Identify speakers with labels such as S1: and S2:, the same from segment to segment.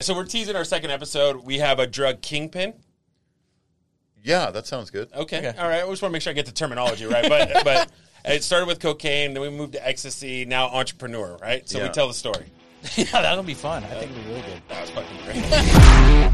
S1: So we're teasing our second episode. We have a drug kingpin.
S2: Yeah, that sounds good.
S1: Okay. All right. I just want to make sure I get the terminology right. But it started with cocaine, then we moved to ecstasy, now entrepreneur, right? So we tell the story.
S3: Yeah, that'll be fun. I think it'll be really good.
S1: That was fucking great.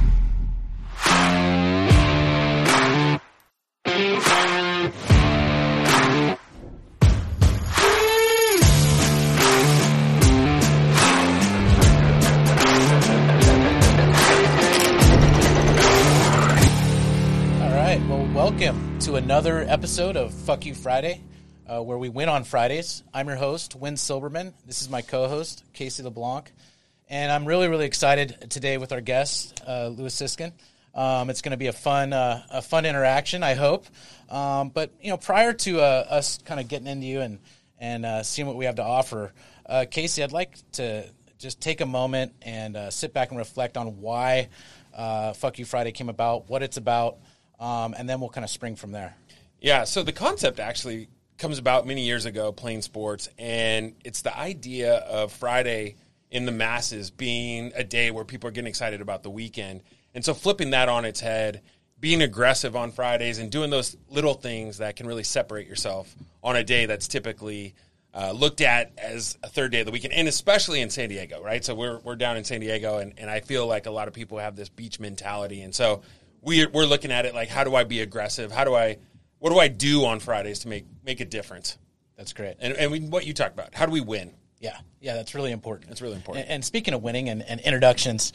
S3: Welcome to another episode of Fuck You Friday, where we win on Fridays. I'm your host, Win Silberman. This is my co-host, Casey LeBlanc. And I'm really, really excited today with our guest, Louis Siskin. It's going to be a fun interaction, I hope. But, prior to us kind of getting into you and seeing what we have to offer, Casey, I'd like to just take a moment and sit back and reflect on why Fuck You Friday came about, what it's about, and then we'll kind of spring from there.
S1: Yeah, so the concept actually comes about many years ago playing sports, and it's the idea of Friday in the masses being a day where people are getting excited about the weekend. And so flipping that on its head, being aggressive on Fridays and doing those little things that can really separate yourself on a day that's typically looked at as a third day of the weekend, and especially in San Diego, right? So we're down in San Diego, and I feel like a lot of people have this beach mentality, and so we're looking at it like, how do I be aggressive? What do I do on Fridays to make a difference?
S3: That's great.
S1: And what you talked about, how do we win?
S3: Yeah, that's really important.
S1: That's really important.
S3: And speaking of winning and introductions,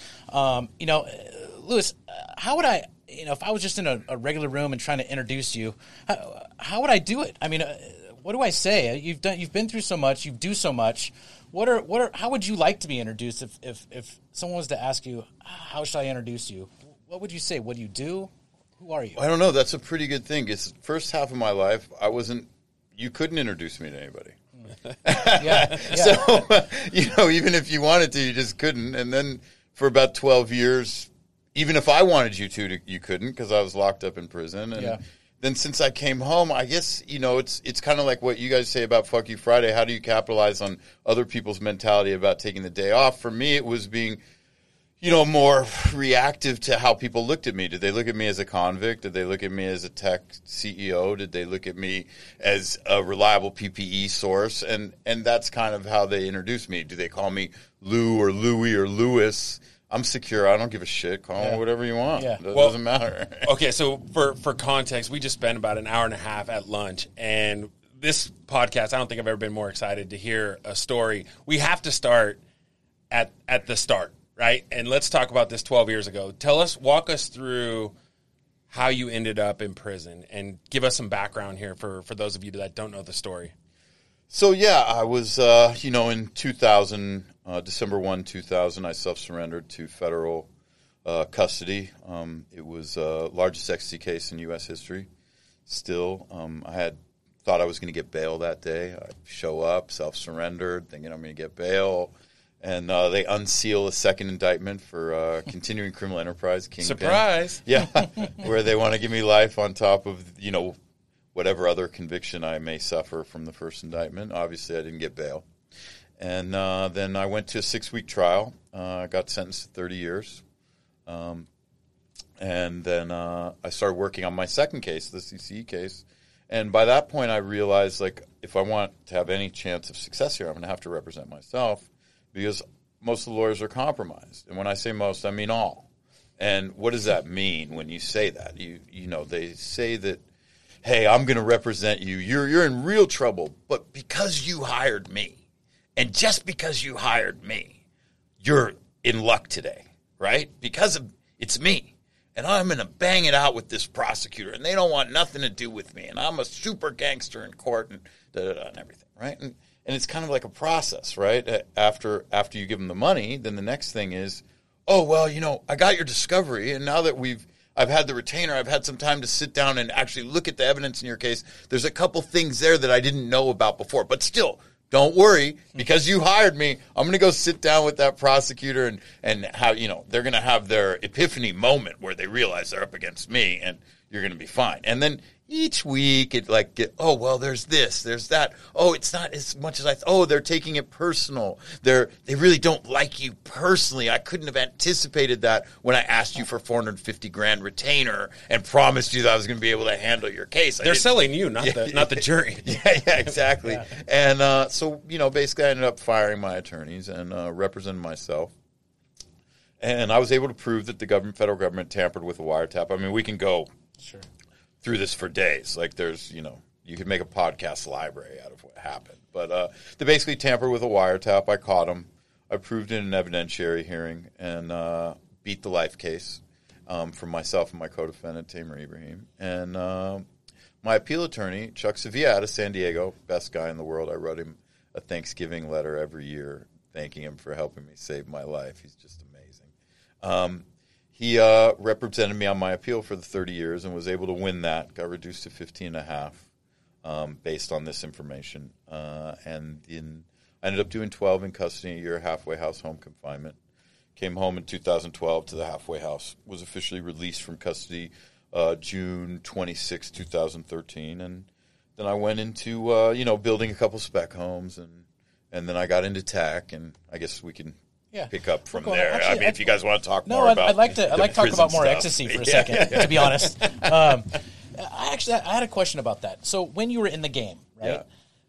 S3: Louis, how would I, if I was just in a regular room and trying to introduce you, how would I do it? I mean, what do I say? You've been through so much, you do so much. How would you like to be introduced if someone was to ask you, how should I introduce you? What would you say? What do you do? Who are you?
S2: I don't know. That's a pretty good thing. It's the first half of my life, you couldn't introduce me to anybody.
S3: Yeah.
S2: So, even if you wanted to, you just couldn't. And then for about 12 years, even if I wanted you to, you couldn't because I was locked up in prison. And then since I came home, I guess, it's kind of like what you guys say about Fuck You Friday. How do you capitalize on other people's mentality about taking the day off? For me, it was being more reactive to how people looked at me. Did they look at me as a convict? Did they look at me as a tech CEO? Did they look at me as a reliable PPE source? And that's kind of how they introduced me. Do they call me Lou or Louie or Louis? I'm secure. I don't give a shit. Call me whatever you want. Yeah. It doesn't matter.
S1: Okay, so for context, we just spent about an hour and a half at lunch, and this podcast, I don't think I've ever been more excited to hear a story. We have to start at the start. Right? And let's talk about this 12 years ago. Walk us through how you ended up in prison and give us some background here for those of you that don't know the story.
S2: So, I was, in 2000, December 1, 2000, I self-surrendered to federal custody. It was the largest ecstasy case in U.S. history. Still, I thought I was going to get bail that day. I show up, self-surrendered, thinking I'm going to get bail. And they unseal a second indictment for continuing criminal enterprise. Kingpin.
S1: Surprise!
S2: Yeah, where they want to give me life on top of, whatever other conviction I may suffer from the first indictment. Obviously, I didn't get bail. And then I went to a 6-week trial. I got sentenced to 30 years. And then I started working on my second case, the CCE case. And by that point, I realized, if I want to have any chance of success here, I'm going to have to represent myself. Because most of the lawyers are compromised. And when I say most, I mean all. And what does that mean when you say that? They say that, hey, I'm going to represent you. You're in real trouble. But because you hired me, and just because you hired me, you're in luck today, right? Because it's me. And I'm going to bang it out with this prosecutor. And they don't want nothing to do with me. And I'm a super gangster in court and and everything, right? And it's kind of like a process, right? After you give them the money, then the next thing is, oh, well, I got your discovery, and now that I've had the retainer, I've had some time to sit down and actually look at the evidence in your case. There's a couple things there that I didn't know about before. But still, don't worry, because you hired me, I'm going to go sit down with that prosecutor and how, they're going to have their epiphany moment where they realize they're up against me. And you're going to be fine. And then each week it like, oh, well, there's this, there's that. Oh, it's not as much as they're taking it personal. They really don't like you personally. I couldn't have anticipated that when I asked you for $450,000 retainer and promised you that I was going to be able to handle your case.
S1: They're selling you, not the jury.
S2: Yeah, exactly. Yeah. And so, basically I ended up firing my attorneys and representing myself. And I was able to prove that the federal government tampered with a wiretap. I mean, we can go through this for days. Like there's, you could make a podcast library out of what happened. But they basically tampered with a wiretap. I caught them. I proved it in an evidentiary hearing and beat the life case for myself and my co-defendant, Tamer Ibrahim. And my appeal attorney, Chuck Sevilla out of San Diego, best guy in the world. I wrote him a Thanksgiving letter every year thanking him for helping me save my life. He's just amazing. He represented me on my appeal for the 30 years and was able to win that. Got reduced to 15.5 based on this information. And I ended up doing 12 in custody, a year halfway house home confinement. Came home in 2012 to the halfway house. Was officially released from custody June 26, 2013. And then I went into, building a couple spec homes. And then I got into tech. And I guess we can pick up from there. Actually, I mean, if you guys want to talk more about
S3: I'd like to talk about more ecstasy for a second, to be honest. I had a question about that. So when you were in the game, right?
S2: Yeah.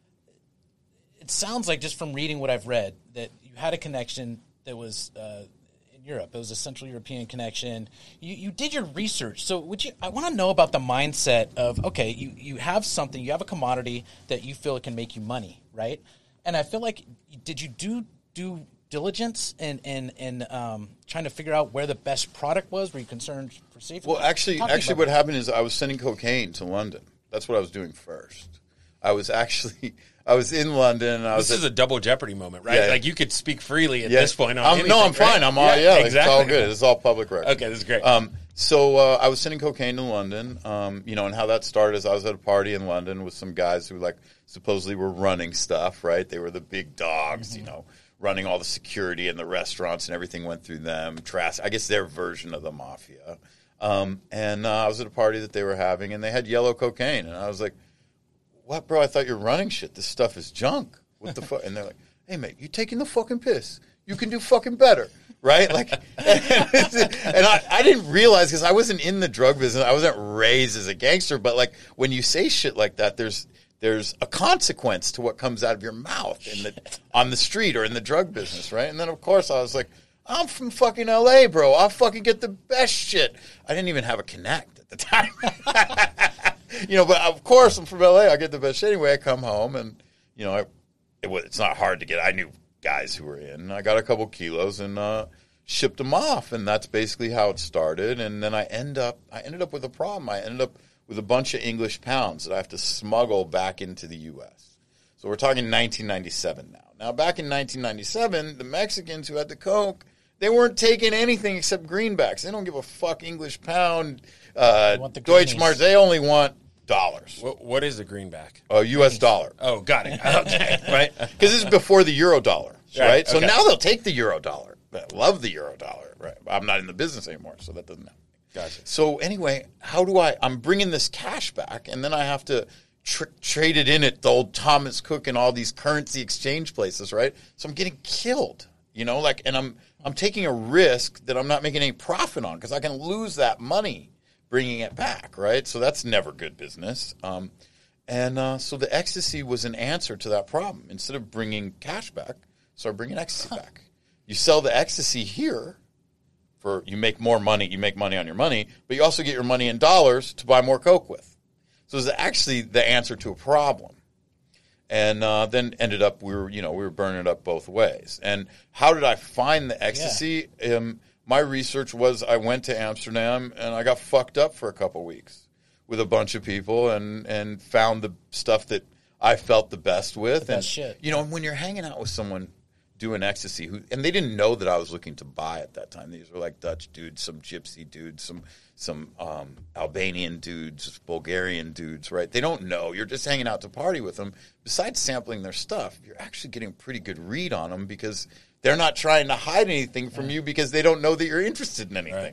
S3: It sounds like just from reading what I've read that you had a connection that was in Europe. It was a Central European connection. You did your research. So I want to know about the mindset of, okay, you have something, you have a commodity that you feel it can make you money, right? And I feel like, did you do diligence and trying to figure out where the best product was? Were you concerned for safety?
S2: Well, actually what happened is I was sending cocaine to London. That's what I was doing first. I was in London. This
S1: is a double jeopardy moment, right? Yeah. Like you could speak freely at this point.
S2: I'm fine. I'm all, exactly. It's all good. It's all public record.
S1: Okay, this is great.
S2: So I was sending cocaine to London, and how that started is I was at a party in London with some guys who supposedly were running stuff, right? They were the big dogs, running all the security in the restaurants and everything went through them. I guess their version of the mafia. And I was at a party that they were having, and they had yellow cocaine. And I was like, what, bro? I thought you're running shit. This stuff is junk. What the fuck? And they're like, hey, mate, you're taking the fucking piss. You can do fucking better, right? And I didn't realize, because I wasn't in the drug business. I wasn't raised as a gangster. But, when you say shit like that, there's a consequence to what comes out of your mouth on the street or in the drug business, right? And then, of course, I was like, I'm from fucking L.A., bro. I'll fucking get the best shit. I didn't even have a connect at the time. But, of course, I'm from L.A. I get the best shit. Anyway, I come home, and, it's not hard to get. I knew guys who were in. I got a couple kilos and shipped them off, and that's basically how it started. And then I ended up with a problem. I ended up with a bunch of English pounds that I have to smuggle back into the U.S. So we're talking 1997 now. Now, back in 1997, the Mexicans who had the coke, they weren't taking anything except greenbacks. They don't give a fuck English pound, Deutschmarks. They only want dollars.
S1: What is a greenback?
S2: A U.S. dollar.
S1: Oh, got it. Okay.
S2: Right? Because this is before the euro dollar, right? So now they'll take the euro dollar. I love the euro dollar. Right? I'm not in the business anymore, so that doesn't happen.
S1: Gotcha.
S2: So anyway, I'm bringing this cash back, and then I have to trade it in at the old Thomas Cook and all these currency exchange places, right? So I'm getting killed, and I'm taking a risk that I'm not making any profit on because I can lose that money bringing it back, right? So that's never good business. So the ecstasy was an answer to that problem. Instead of bringing cash back, start bringing ecstasy back. You sell the ecstasy here. You make more money, you make money on your money, but you also get your money in dollars to buy more coke with. So it's actually the answer to a problem. And then ended up, we were burning it up both ways. And how did I find the ecstasy? Yeah. My research was I went to Amsterdam and I got fucked up for a couple weeks with a bunch of people and found the stuff that I felt the best with.
S3: Best shit.
S2: And when you're hanging out with someone doing ecstasy, and they didn't know that I was looking to buy at that time. These were like Dutch dudes, some gypsy dudes, some Albanian dudes, Bulgarian dudes, right? They don't know. You're just hanging out to party with them. Besides sampling their stuff, you're actually getting a pretty good read on them because they're not trying to hide anything from you because they don't know that you're interested in anything. Right.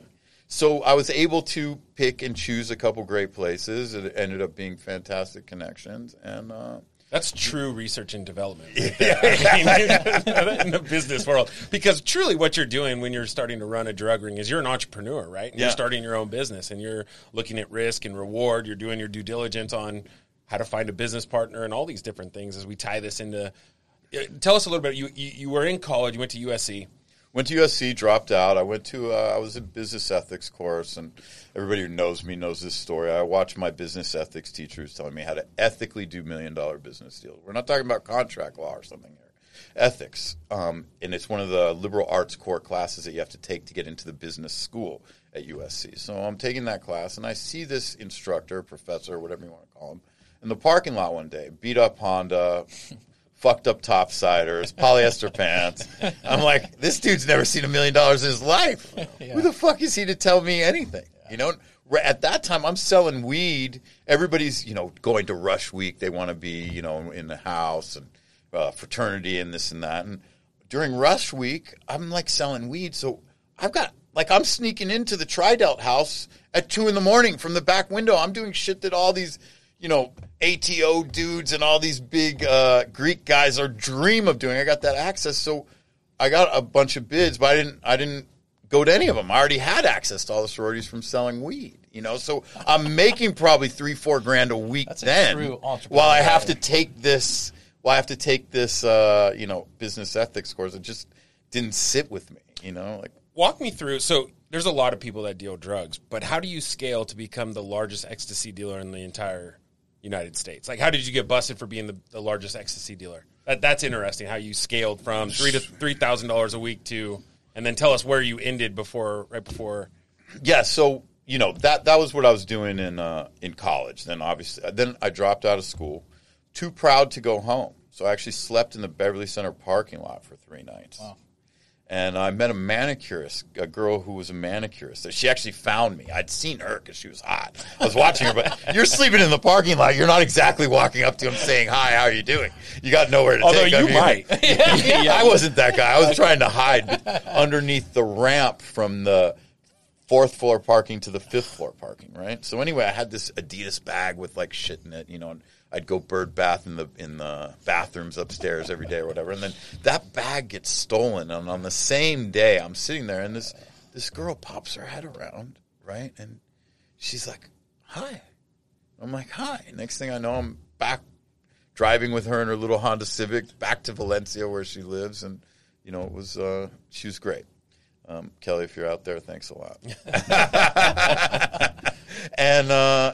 S2: So I was able to pick and choose a couple great places. It ended up being fantastic connections, and
S1: that's true research and development right there. I mean, in the business world. Because truly what you're doing when you're starting to run a drug ring is you're an entrepreneur, right? And You're starting your own business, and you're looking at risk and reward. You're doing your due diligence on how to find a business partner and all these different things as we tie this into. Tell us a little bit. You were in college. You went to USC.
S2: Went to USC, dropped out. I was a business ethics course, and everybody who knows me knows this story. I watched my business ethics teachers telling me how to ethically do $1 million business deals. We're not talking about contract law or something here. Ethics. And it's one of the liberal arts core classes that you have to take to get into the business school at USC. So I'm taking that class, and I see this instructor, professor, whatever you want to call him, in the parking lot one day, beat up Honda, fucked up topsiders, polyester pants. I'm like, this dude's never seen $1 million in his life. Who the fuck is he to tell me anything? You know, at that time, I'm selling weed. Everybody's, going to Rush Week. They want to be, in the house and fraternity and this and that. And during Rush Week, I'm like selling weed. So I'm sneaking into the Tridelt house at 2 a.m. from the back window. I'm doing shit that all these ATO dudes and all these big Greek guys are dream of doing. I got that access, so I got a bunch of bids, but I didn't go to any of them. I already had access to all the sororities from selling weed, So I'm making probably $3-4 grand a week. That's then.
S3: True entrepreneur.
S2: While I have to take this, business ethics course. It just didn't sit with me,
S1: Walk me through. So there's a lot of people that deal drugs, but how do you scale to become the largest ecstasy dealer in the entire United States? Like, how did you get busted for being the largest ecstasy dealer? That's interesting. How you scaled from $3,000 a week to, and then tell us where you ended right before.
S2: Yeah. So that was what I was doing in college. Then I dropped out of school, too proud to go home. So I actually slept in the Beverly Center parking lot for 3 nights. Wow. And I met a manicurist, a girl who was a manicurist. She actually found me. I'd seen her because she was hot. I was watching her, but you're sleeping in the parking lot. You're not exactly walking up to him saying, "Hi, how are you doing?" You got nowhere to take.
S1: Although you might.
S2: I wasn't that guy. I was trying to hide underneath the ramp from the 4th floor parking to the 5th floor parking, right? So anyway, I had this Adidas bag with like shit in it, and I'd go bird bath in the bathrooms upstairs every day or whatever, and then that bag gets stolen. And on the same day, I'm sitting there, and this girl pops her head around, right, and she's like, "Hi." I'm like, "Hi." Next thing I know, I'm back driving with her in her little Honda Civic back to Valencia where she lives, and it was she was great. Kelly, if you're out there, thanks a lot. And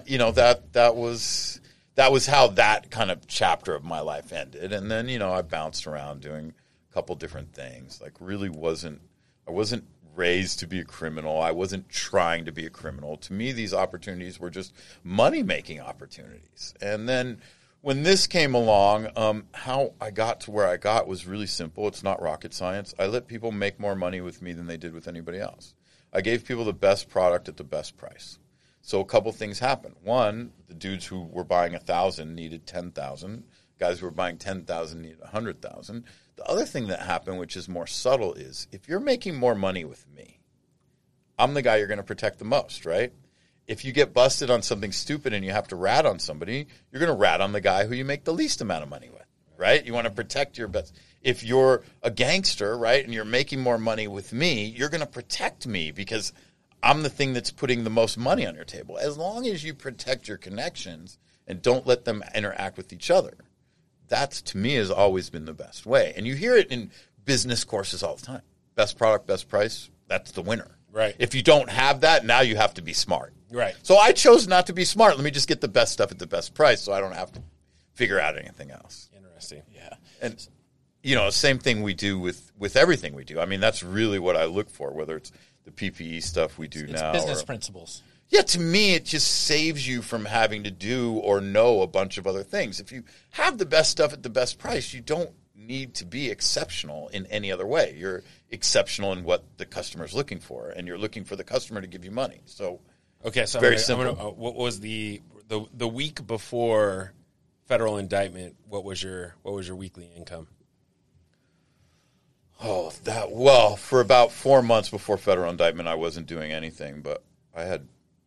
S2: that was how that kind of chapter of my life ended. And then, I bounced around doing a couple different things. Like, I wasn't raised to be a criminal. I wasn't trying to be a criminal. To me, these opportunities were just money-making opportunities. And then when this came along, how I got to where I got was really simple. It's not rocket science. I let people make more money with me than they did with anybody else. I gave people the best product at the best price. So a couple things happened. One, the dudes who were buying 1,000 needed 10,000. Guys who were buying 10,000 needed 100,000. The other thing that happened, which is more subtle, is if you're making more money with me, I'm the guy you're going to protect the most, right? If you get busted on something stupid and you have to rat on somebody, you're going to rat on the guy who you make the least amount of money with, right? You want to protect your best. If you're a gangster, right, and you're making more money with me, you're going to protect me because I'm the thing that's putting the most money on your table. As long as you protect your connections and don't let them interact with each other, that, to me, has always been the best way. And you hear it in business courses all the time. Best product, best price, that's the winner.
S1: Right.
S2: If you don't have that, now you have to be smart.
S1: Right.
S2: So I chose not to be smart. Let me just get the best stuff at the best price so I don't have to figure out anything else.
S1: Interesting.
S3: Yeah.
S2: And, same thing we do with everything we do. I mean, that's really what I look for, whether it's the PPE stuff we do now.
S3: It's business principles.
S2: Yeah, to me, it just saves you from having to do or know a bunch of other things. If you have the best stuff at the best price, you don't need to be exceptional in any other way. You're exceptional in what the customer's looking for, and you're looking for the customer to give you money. So,
S1: okay, so
S2: very simple.
S1: What was the week before federal indictment? What was your weekly income?
S2: For about 4 months before federal indictment, I wasn't doing anything, but I had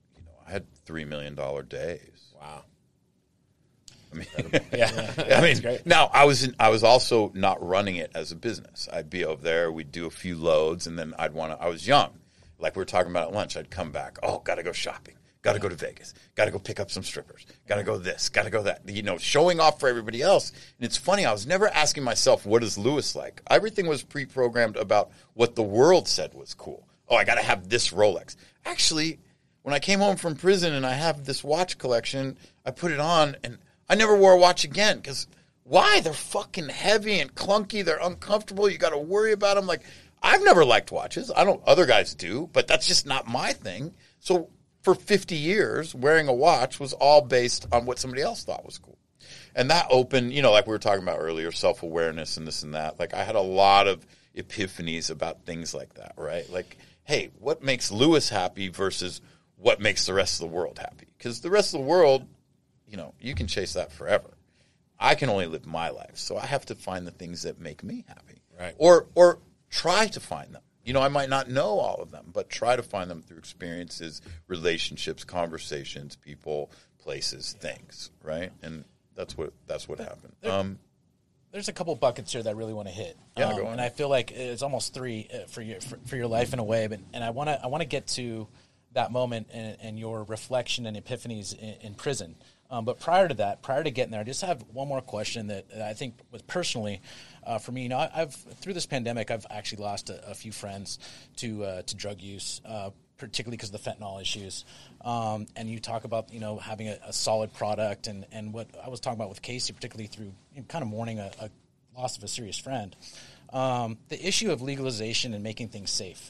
S2: $3 million days.
S1: Wow.
S2: I mean,
S1: Yeah.
S2: I mean, now I was also not running it as a business. I'd be over there, we'd do a few loads, and then I was young. Like we were talking about at lunch, I'd come back. Oh, got to go shopping. Got to go to Vegas. Got to go pick up some strippers. Got to go this. Got to go that. Showing off for everybody else. And it's funny, I was never asking myself, what is Lewis like? Everything was pre-programmed about what the world said was cool. Oh, I got to have this Rolex. Actually, when I came home from prison and I have this watch collection, I put it on and I never wore a watch again because why? They're fucking heavy and clunky. They're uncomfortable. You got to worry about them. Like, I've never liked watches. Other guys do, but that's just not my thing. So for 50 years, wearing a watch was all based on what somebody else thought was cool. And that opened, like we were talking about earlier, self-awareness and this and that. Like, I had a lot of epiphanies about things like that, right? Like, hey, what makes Lewis happy versus what makes the rest of the world happy? Because the rest of the world, you can chase that forever. I can only live my life, so I have to find the things that make me happy.
S1: Right.
S2: Or try to find them. I might not know all of them, but try to find them through experiences, relationships, conversations, people, places, things, right? And that's what happened.
S3: There's a couple buckets here that I really want to hit.
S2: Go on.
S3: And I feel like it's almost three for your life in a way. And I want to get to that moment and your reflection and epiphanies in prison. But prior to getting there, I just have one more question that I think was personally for me. I've through this pandemic, I've actually lost a few friends to drug use, particularly because of the fentanyl issues. And you talk about having a solid product and what I was talking about with Casey, particularly through kind of mourning a loss of a serious friend. The issue of legalization and making things safe.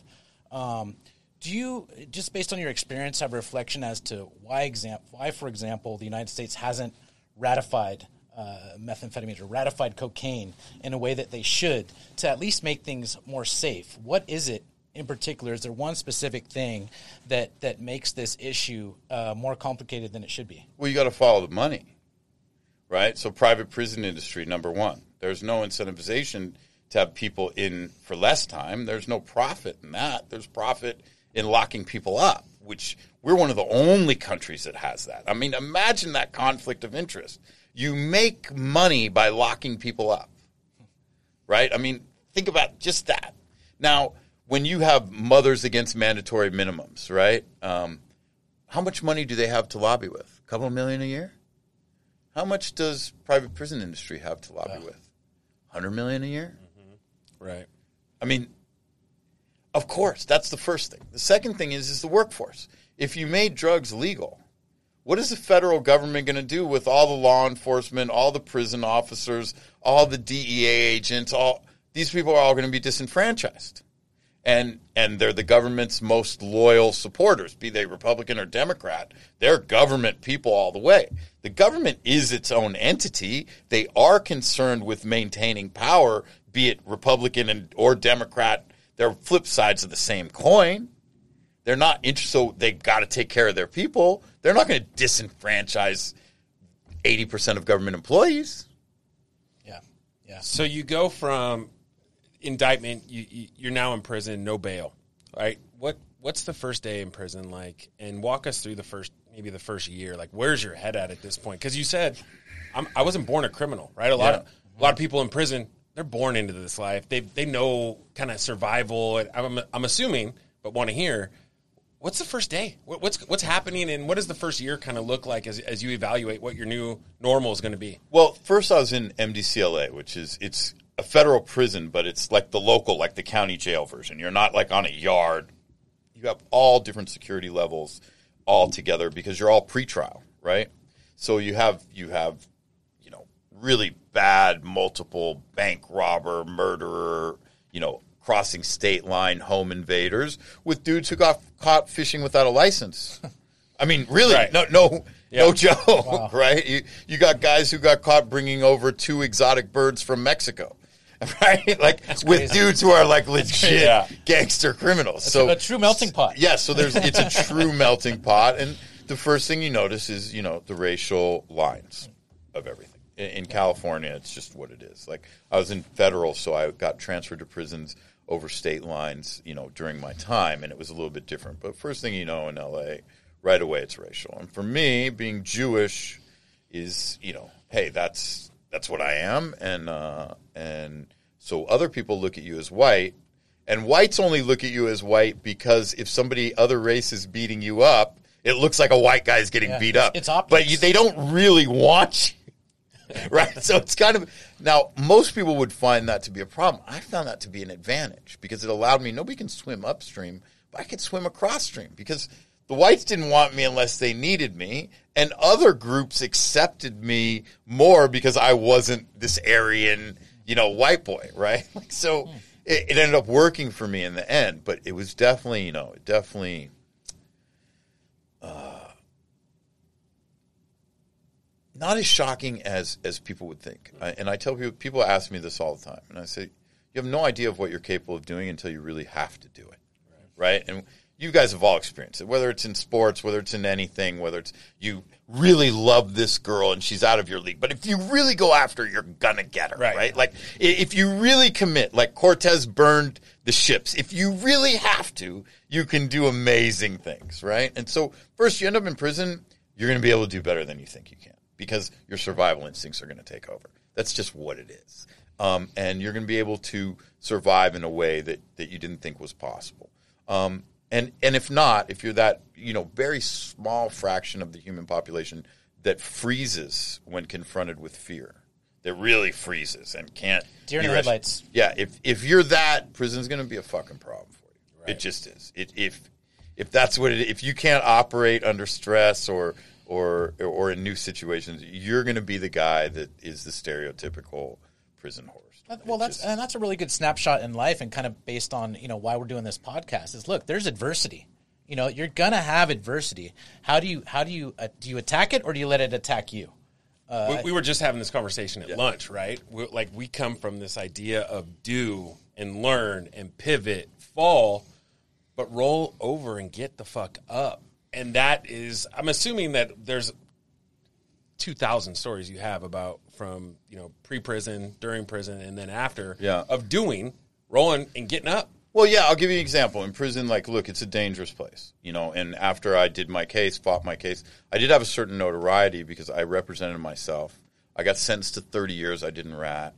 S3: Do you, just based on your experience, have a reflection as to why, for example, the United States hasn't ratified methamphetamine or ratified cocaine in a way that they should to at least make things more safe? What is it in particular? Is there one specific thing that makes this issue more complicated than it should be?
S2: Well, you got to follow the money, right? So private prison industry, number one. There's no incentivization to have people in for less time. There's no profit in that. There's profit in locking people up, which we're one of the only countries that has that. I mean, imagine that conflict of interest. You make money by locking people up, right? I mean, think about just that. Now, when you have Mothers Against Mandatory Minimums, right, how much money do they have to lobby with? A couple of million a year? How much does private prison industry have to lobby with? 100 million a year?
S1: Mm-hmm. Right.
S2: I mean, of course, that's the first thing. The second thing is the workforce. If you made drugs legal, what is the federal government going to do with all the law enforcement, all the prison officers, all the DEA agents? These people are all going to be disenfranchised. And they're the government's most loyal supporters, be they Republican or Democrat. They're government people all the way. The government is its own entity. They are concerned with maintaining power, be it Republican or Democrat. They're flip sides of the same coin. They're not interested, so they've got to take care of their people. They're not going to disenfranchise 80% of government employees.
S3: Yeah.
S1: So you go from indictment, you're now in prison, no bail, right? What's the first day in prison like? And walk us through the first year. Like, where's your head at this point? Because you said, I wasn't born a criminal, right? A lot of people in prison, they're born into this life. They know kind of survival. I'm assuming, but want to hear, what's the first day? What's happening, and what does the first year kind of look like as you evaluate what your new normal is going to be?
S2: Well, first I was in MDCLA, which it's a federal prison, but it's like the local, like the county jail version. You're not like on a yard. You have all different security levels all together because you're all pretrial, right? So you have really bad multiple bank robber, murderer, crossing state line home invaders with dudes who got caught fishing without a license. I mean, really,
S1: right.
S2: no joke, wow. Right? You got guys who got caught bringing over 2 exotic birds from Mexico, right? Like with dudes who are like legit gangster criminals.
S3: So a true melting pot.
S2: Yeah, so it's a true melting pot, and the first thing you notice is the racial lines of everything. In California, it's just what it is. Like, I was in federal, so I got transferred to prisons over state lines, during my time, and it was a little bit different. But first thing you know in L.A., right away it's racial. And for me, being Jewish is, hey, that's what I am. And so other people look at you as white, and whites only look at you as white because if somebody other race is beating you up, it looks like a white guy's getting beat up.
S3: It's optics.
S2: But they don't really want you. Right, so it's kind of now. Most people would find that to be a problem. I found that to be an advantage because it allowed me. Nobody can swim upstream, but I could swim across stream because the whites didn't want me unless they needed me, and other groups accepted me more because I wasn't this Aryan, white boy, right? So it ended up working for me in the end. But it was definitely, not as shocking as people would think. And I tell people ask me this all the time. And I say, you have no idea of what you're capable of doing until you really have to do it. Right? And you guys have all experienced it, whether it's in sports, whether it's in anything, whether it's you really love this girl and she's out of your league. But if you really go after her, you're going to get her. Right? Like, if you really commit, like Cortez burned the ships, if you really have to, you can do amazing things. Right? And so first you end up in prison, you're going to be able to do better than you think you can. Because your survival instincts are going to take over. That's just what it is. And you're going to be able to survive in a way that you didn't think was possible. And if not, if you're that very small fraction of the human population that freezes when confronted with fear, that really freezes and can't.
S3: Deer in the headlights.
S2: Yeah, if you're that, prison's going to be a fucking problem for you. Right. It just is. If that's what it is, if you can't operate under stress or in new situations, you're going to be the guy that is the stereotypical prison horse.
S3: Well, that's a really good snapshot in life, and kind of based on why we're doing this podcast is look, there's adversity. You're gonna have adversity. How do you attack it or do you let it attack you?
S1: We were just having this conversation at lunch, right? We come from this idea of do and learn and pivot, fall, but roll over and get the fuck up. And that is, I'm assuming that there's 2,000 stories you have about from, pre-prison, during prison, and then after of doing, rolling, and getting up.
S2: Well, yeah, I'll give you an example. In prison, look, it's a dangerous place, and after I did my case, fought my case, I did have a certain notoriety because I represented myself. I got sentenced to 30 years. I didn't rat.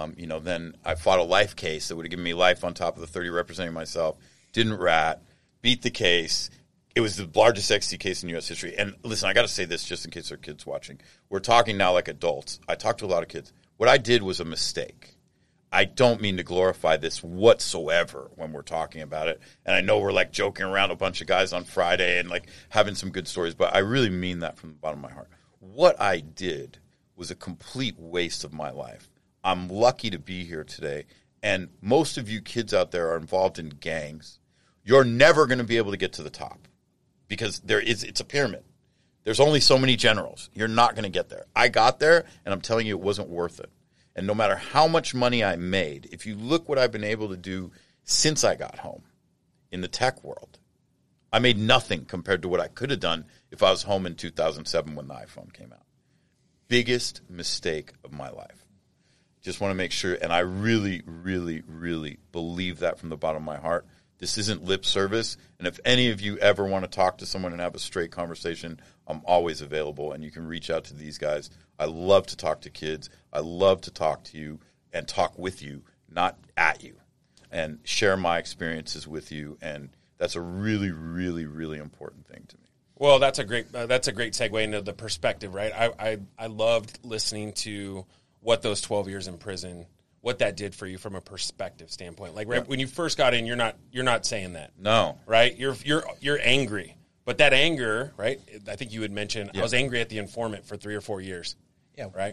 S2: Then I fought a life case that would have given me life on top of the 30 representing myself. Didn't rat. Beat the case. It was the largest XC case in U.S. history. And listen, I got to say this just in case there are kids watching. We're talking now like adults. I talk to a lot of kids. What I did was a mistake. I don't mean to glorify this whatsoever when we're talking about it. And I know we're joking around a bunch of guys on Friday and having some good stories, but I really mean that from the bottom of my heart. What I did was a complete waste of my life. I'm lucky to be here today. And most of you kids out there are involved in gangs. You're never going to be able to get to the top. Because it's a pyramid. There's only so many generals. You're not going to get there. I got there, and I'm telling you it wasn't worth it. And no matter how much money I made, if you look what I've been able to do since I got home in the tech world, I made nothing compared to what I could have done if I was home in 2007 when the iPhone came out. Biggest mistake of my life. Just want to make sure, and I really, really, really believe that from the bottom of my heart. This isn't lip service, and if any of you ever want to talk to someone and have a straight conversation, I'm always available, and you can reach out to these guys. I love to talk to kids. I love to talk to you and talk with you, not at you, and share my experiences with you, and that's a really, really, really important thing to me.
S1: Well, that's a great segue into the perspective, right? I loved listening to what those 12 years in prison, what that did for you from a perspective standpoint. When you first got in, you're not saying that.
S2: No.
S1: Right? You're angry. But that anger, right? I think you had mentioned I was angry at the informant for 3 or 4 years.
S3: Yeah.
S1: Right?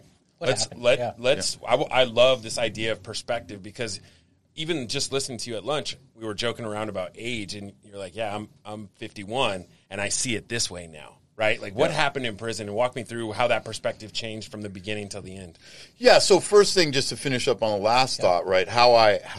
S3: Let's
S1: I love this idea of perspective because even just listening to you at lunch, we were joking around about age and you're like, "Yeah, I'm 51 and I see it this way now." Right? What happened in prison, and walk me through how that perspective changed from the beginning till the end.
S2: Yeah, so first thing, just to finish up on the last thought, right, how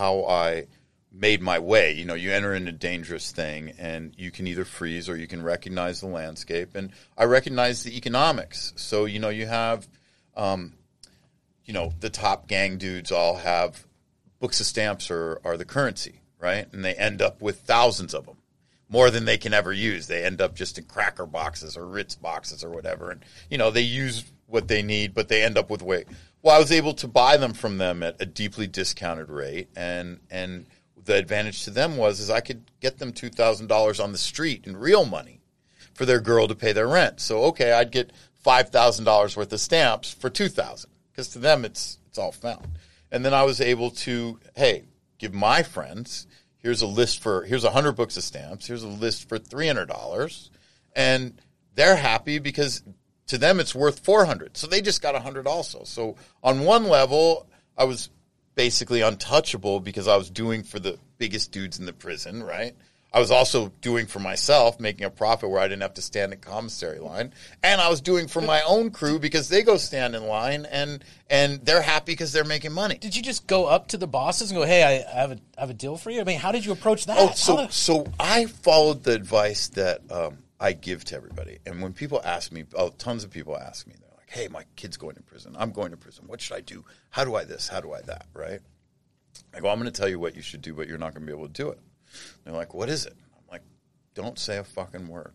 S2: I made my way. You enter in a dangerous thing, and you can either freeze or you can recognize the landscape. And I recognize the economics. So, you have the top gang dudes all have books of stamps are the currency, right? And they end up with thousands of them, more than they can ever use. They end up just in cracker boxes or Ritz boxes or whatever. And, they use what they need, but they end up with weight. Well, I was able to buy them from them at a deeply discounted rate. And the advantage to them is I could get them $2,000 on the street in real money for their girl to pay their rent. So, okay, I'd get $5,000 worth of stamps for $2,000 because to them it's all found. And then I was able to, give my friends, here's 100 books of stamps, here's a list for $300, and they're happy because to them it's worth $400. So they just got $100 also. So on one level, I was basically untouchable because I was doing for the biggest dudes in the prison, right? I was also doing for myself, making a profit where I didn't have to stand in commissary line. And I was doing for my own crew because they go stand in line and they're happy because they're making money.
S3: Did you just go up to the bosses and go, hey, I have a deal for you? I mean, how did you approach that?
S2: So I followed the advice that I give to everybody. And when people ask me, tons of people ask me, they're like, hey, my kid's going to prison. I'm going to prison. What should I do? How do I this? How do I that? Right? I go, I'm going to tell you what you should do, but you're not going to be able to do it. They're like, what is it? I'm like, don't say a fucking word.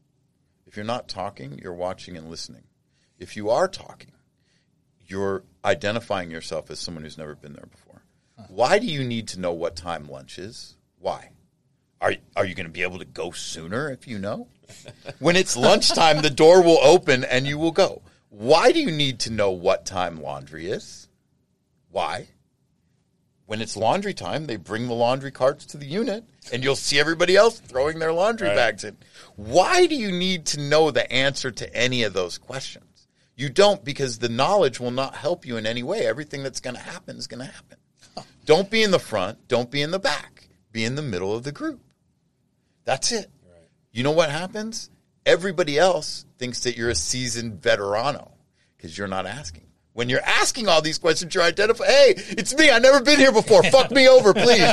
S2: If you're not talking, you're watching and listening. If you are talking, you're identifying yourself as someone who's never been there before. Why do you need to know what time lunch is? Why? Are you going to be able to go sooner if you know? When it's lunchtime, the door will open and you will go. Why do you need to know what time laundry is? Why? When it's laundry time, they bring the laundry carts to the unit, and you'll see everybody else throwing their laundry bags in. Why do you need to know the answer to any of those questions? You don't, because the knowledge will not help you in any way. Everything that's going to happen is going to happen. Don't be in the front. Don't be in the back. Be in the middle of the group. That's it. Right. You know what happens? Everybody else thinks that you're a seasoned veterano because you're not asking. When you're asking all these questions, you're identifying, hey, it's me. I've never been here before. Fuck me over, please.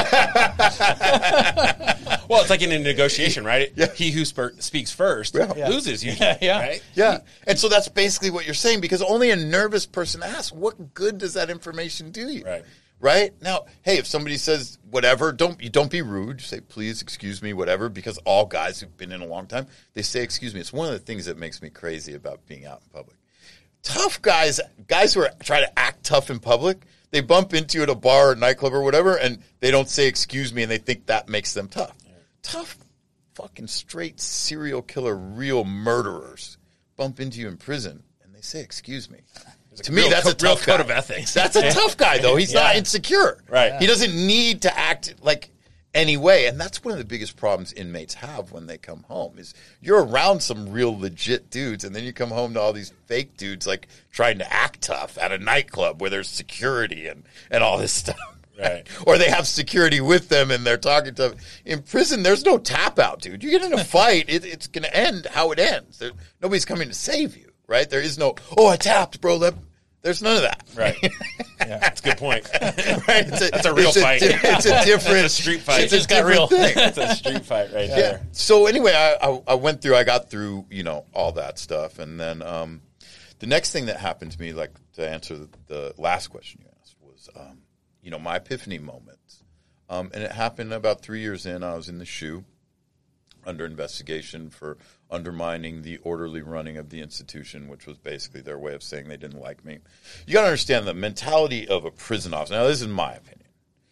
S1: Well, it's like in a negotiation, right?
S2: Yeah.
S1: He who speaks first loses usually, right?
S2: Yeah. And so that's basically what you're saying because only a nervous person asks, what good does that information do you? Right? Now, hey, if somebody says whatever, don't be rude. Say, please, excuse me, whatever, because all guys who've been in a long time, they say, excuse me. It's one of the things that makes me crazy about being out in public. Tough guys who are trying to act tough in public, they bump into you at a bar or nightclub or whatever, and they don't say excuse me, and they think that makes them tough. Yeah. Tough fucking straight serial killer, real murderers bump into you in prison, and they say excuse me. To me, that's a tough
S1: code of ethics.
S2: That's a tough guy, though. He's not insecure.
S1: Right.
S2: He doesn't need to act like any way. And that's one of the biggest problems inmates have when they come home is you're around some real legit dudes, and then you come home to all these fake dudes like trying to act tough at a nightclub where there's security and all this stuff.
S1: Right.
S2: Or they have security with them and they're talking to them. In prison, there's no tap out, dude. You get in a fight, it's going to end how it ends. Nobody's coming to save you, right? There is no, I tapped, bro. There's none of that.
S1: Right. Yeah, that's a good point.
S2: Right?
S1: It's a real fight.
S2: It's a different
S1: it's a street fight.
S2: It's a different thing.
S1: It's a street fight right there.
S2: So anyway, I got through, all that stuff. And then the next thing that happened to me, like to answer the last question you asked, was, my epiphany moment. And it happened about 3 years in. I was in the SHU under investigation for undermining the orderly running of the institution, which was basically their way of saying they didn't like me. You got to understand the mentality of a prison officer. Now, this is my opinion.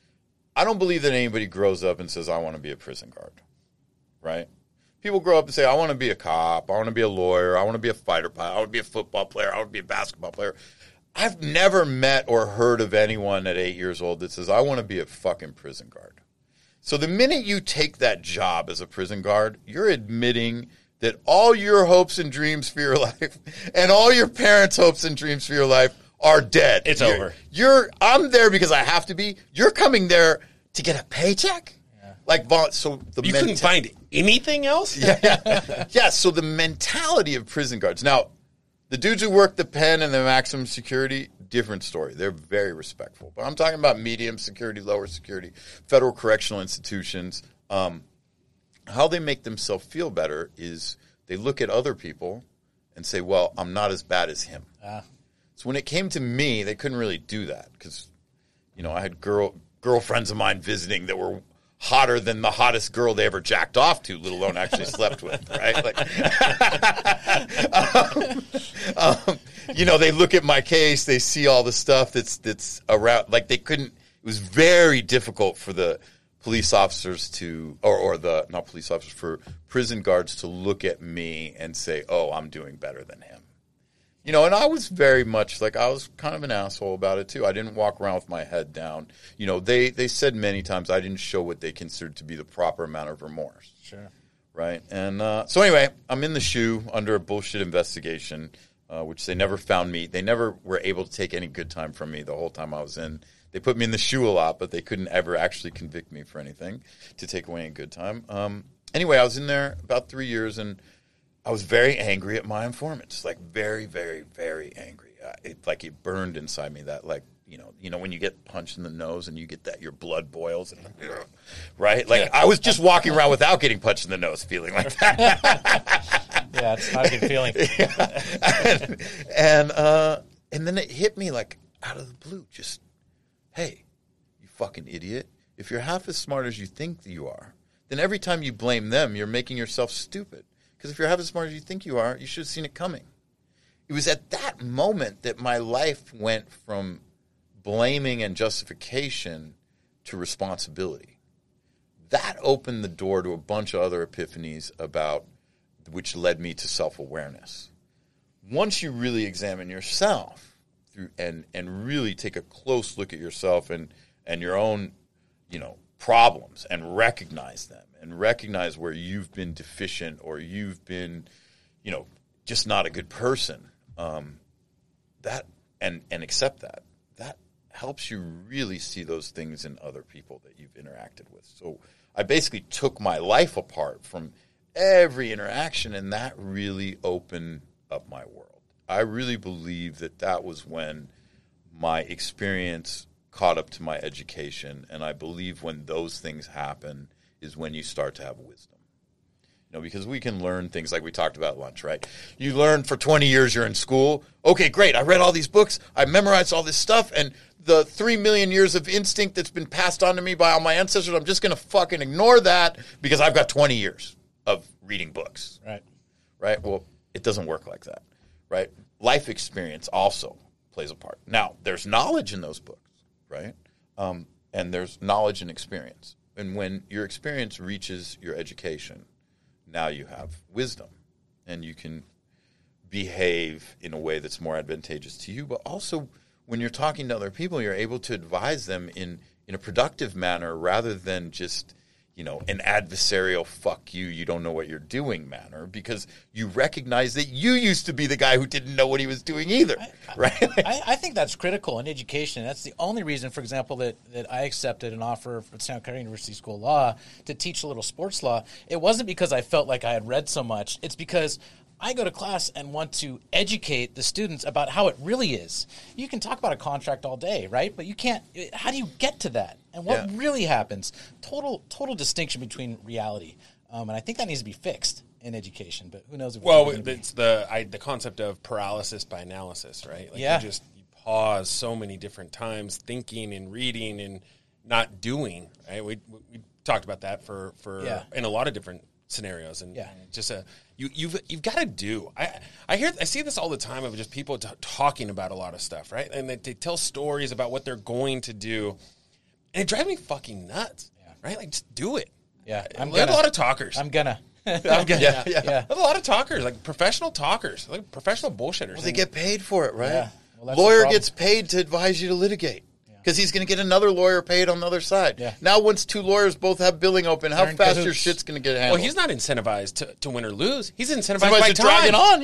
S2: I don't believe that anybody grows up and says, I want to be a prison guard, right? People grow up and say, I want to be a cop, I want to be a lawyer, I want to be a fighter pilot, I want to be a football player, I want to be a basketball player. I've never met or heard of anyone at 8 years old that says, I want to be a fucking prison guard. So the minute you take that job as a prison guard, you're admitting that all your hopes and dreams for your life and all your parents' hopes and dreams for your life are dead.
S1: It's over.
S2: I'm there because I have to be. You're coming there to get a paycheck? Yeah.
S1: You couldn't find anything else?
S2: Yeah, so the mentality of prison guards. Now, the dudes who work the pen and the maximum security, different story. They're very respectful. But I'm talking about medium security, lower security, federal correctional institutions. How they make themselves feel better is they look at other people and say, well, I'm not as bad as him. So when it came to me, they couldn't really do that because, I had girlfriends of mine visiting that were hotter than the hottest girl they ever jacked off to, let alone actually slept with, right? They look at my case, they see all the stuff that's around. Like they couldn't. It was very difficult for the police officers not police officers, for prison guards to look at me and say, "Oh, I'm doing better than him." And I was very much I was kind of an asshole about it too. I didn't walk around with my head down. They said many times I didn't show what they considered to be the proper amount of remorse.
S3: Sure.
S2: Right. And so anyway, I'm in the SHU under a bullshit investigation, which they never found me. They never were able to take any good time from me the whole time I was in. They put me in the SHU a lot, but they couldn't ever actually convict me for anything to take away any good time. Anyway, I was in there about 3 years, and I was very angry at my informants, very, very, very angry. It burned inside me that, when you get punched in the nose and you get that, your blood boils, and right? I was just walking around without getting punched in the nose, feeling like that.
S3: Yeah, it's not a good feeling.
S2: And then it hit me out of the blue, just, hey, you fucking idiot. If you're half as smart as you think you are, then every time you blame them, you're making yourself stupid. Because if you're half as smart as you think you are, you should have seen it coming. It was at that moment that my life went from blaming and justification to responsibility. That opened the door to a bunch of other epiphanies which led me to self-awareness. Once you really examine yourself and really take a close look at yourself and your own, problems and recognize them and recognize where you've been deficient or you've been, just not a good person, that and accept that helps you really see those things in other people that you've interacted with. So I basically took my life apart from every interaction, and that really opened up my world. I really believe that was when my experience caught up to my education, and I believe when those things happen is when you start to have wisdom. Because we can learn things like we talked about at lunch, right? You learn for 20 years you're in school. Okay, great. I read all these books. I memorized all this stuff, and the 3 million years of instinct that's been passed on to me by all my ancestors, I'm just going to fucking ignore that because I've got 20 years of reading books.
S3: Right.
S2: Right? Well, it doesn't work like that, right? Life experience also plays a part. Now, there's knowledge in those books, right? And there's knowledge and experience. And when your experience reaches your education, now you have wisdom, and you can behave in a way that's more advantageous to you. But also, when you're talking to other people, you're able to advise them in a productive manner rather than just, an adversarial fuck you don't know what you're doing manner, because you recognize that you used to be the guy who didn't know what he was doing either, right?
S3: I think that's critical in education. That's the only reason, for example, that I accepted an offer at Santa Clara University School of Law to teach a little sports law. It wasn't because I felt like I had read so much. It's because I go to class and want to educate the students about how it really is. You can talk about a contract all day, right? But you can't. How do you get to that? And what really happens? Total distinction between reality. And I think that needs to be fixed in education. But who knows?
S1: It's the concept of paralysis by analysis, right? You pause so many different times, thinking and reading and not doing. Right? We talked about that for in a lot of different scenarios, and just you've got to do. I see this all the time of just people talking about a lot of stuff, right? And they tell stories about what they're going to do, and it drives me fucking nuts, right? Just do it.
S3: Yeah,
S1: I have a lot of talkers.
S3: I'm gonna.
S1: I have a lot of talkers, professional talkers, professional bullshitters.
S2: Well, they get paid for it, right?
S3: Yeah. Well,
S2: lawyer gets paid to advise you to litigate. Because he's going to get another lawyer paid on the other side. Yeah. Now, once two lawyers both have billing open, how fast your shit's going to get handled?
S1: Well, he's not incentivized to win or lose. He's incentivized by
S2: to
S1: time.
S2: drag it on.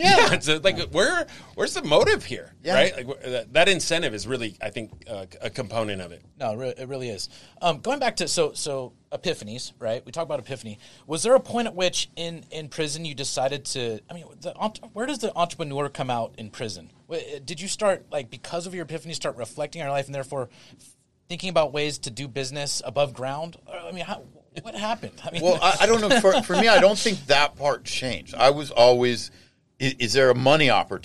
S1: Where's the motive here?
S2: Yeah.
S1: Right? That incentive is really, I think, a component of it.
S3: No, it really is. Going back to so epiphanies, right? We talk about epiphany. Was there a point at which in prison you decided to? I mean, where does the entrepreneur come out in prison? Did you start, because of your epiphany, start reflecting on your life and therefore thinking about ways to do business above ground? I mean, what happened?
S2: Well, I don't know. For me, I don't think that part changed. I was always, is there a money opportunity?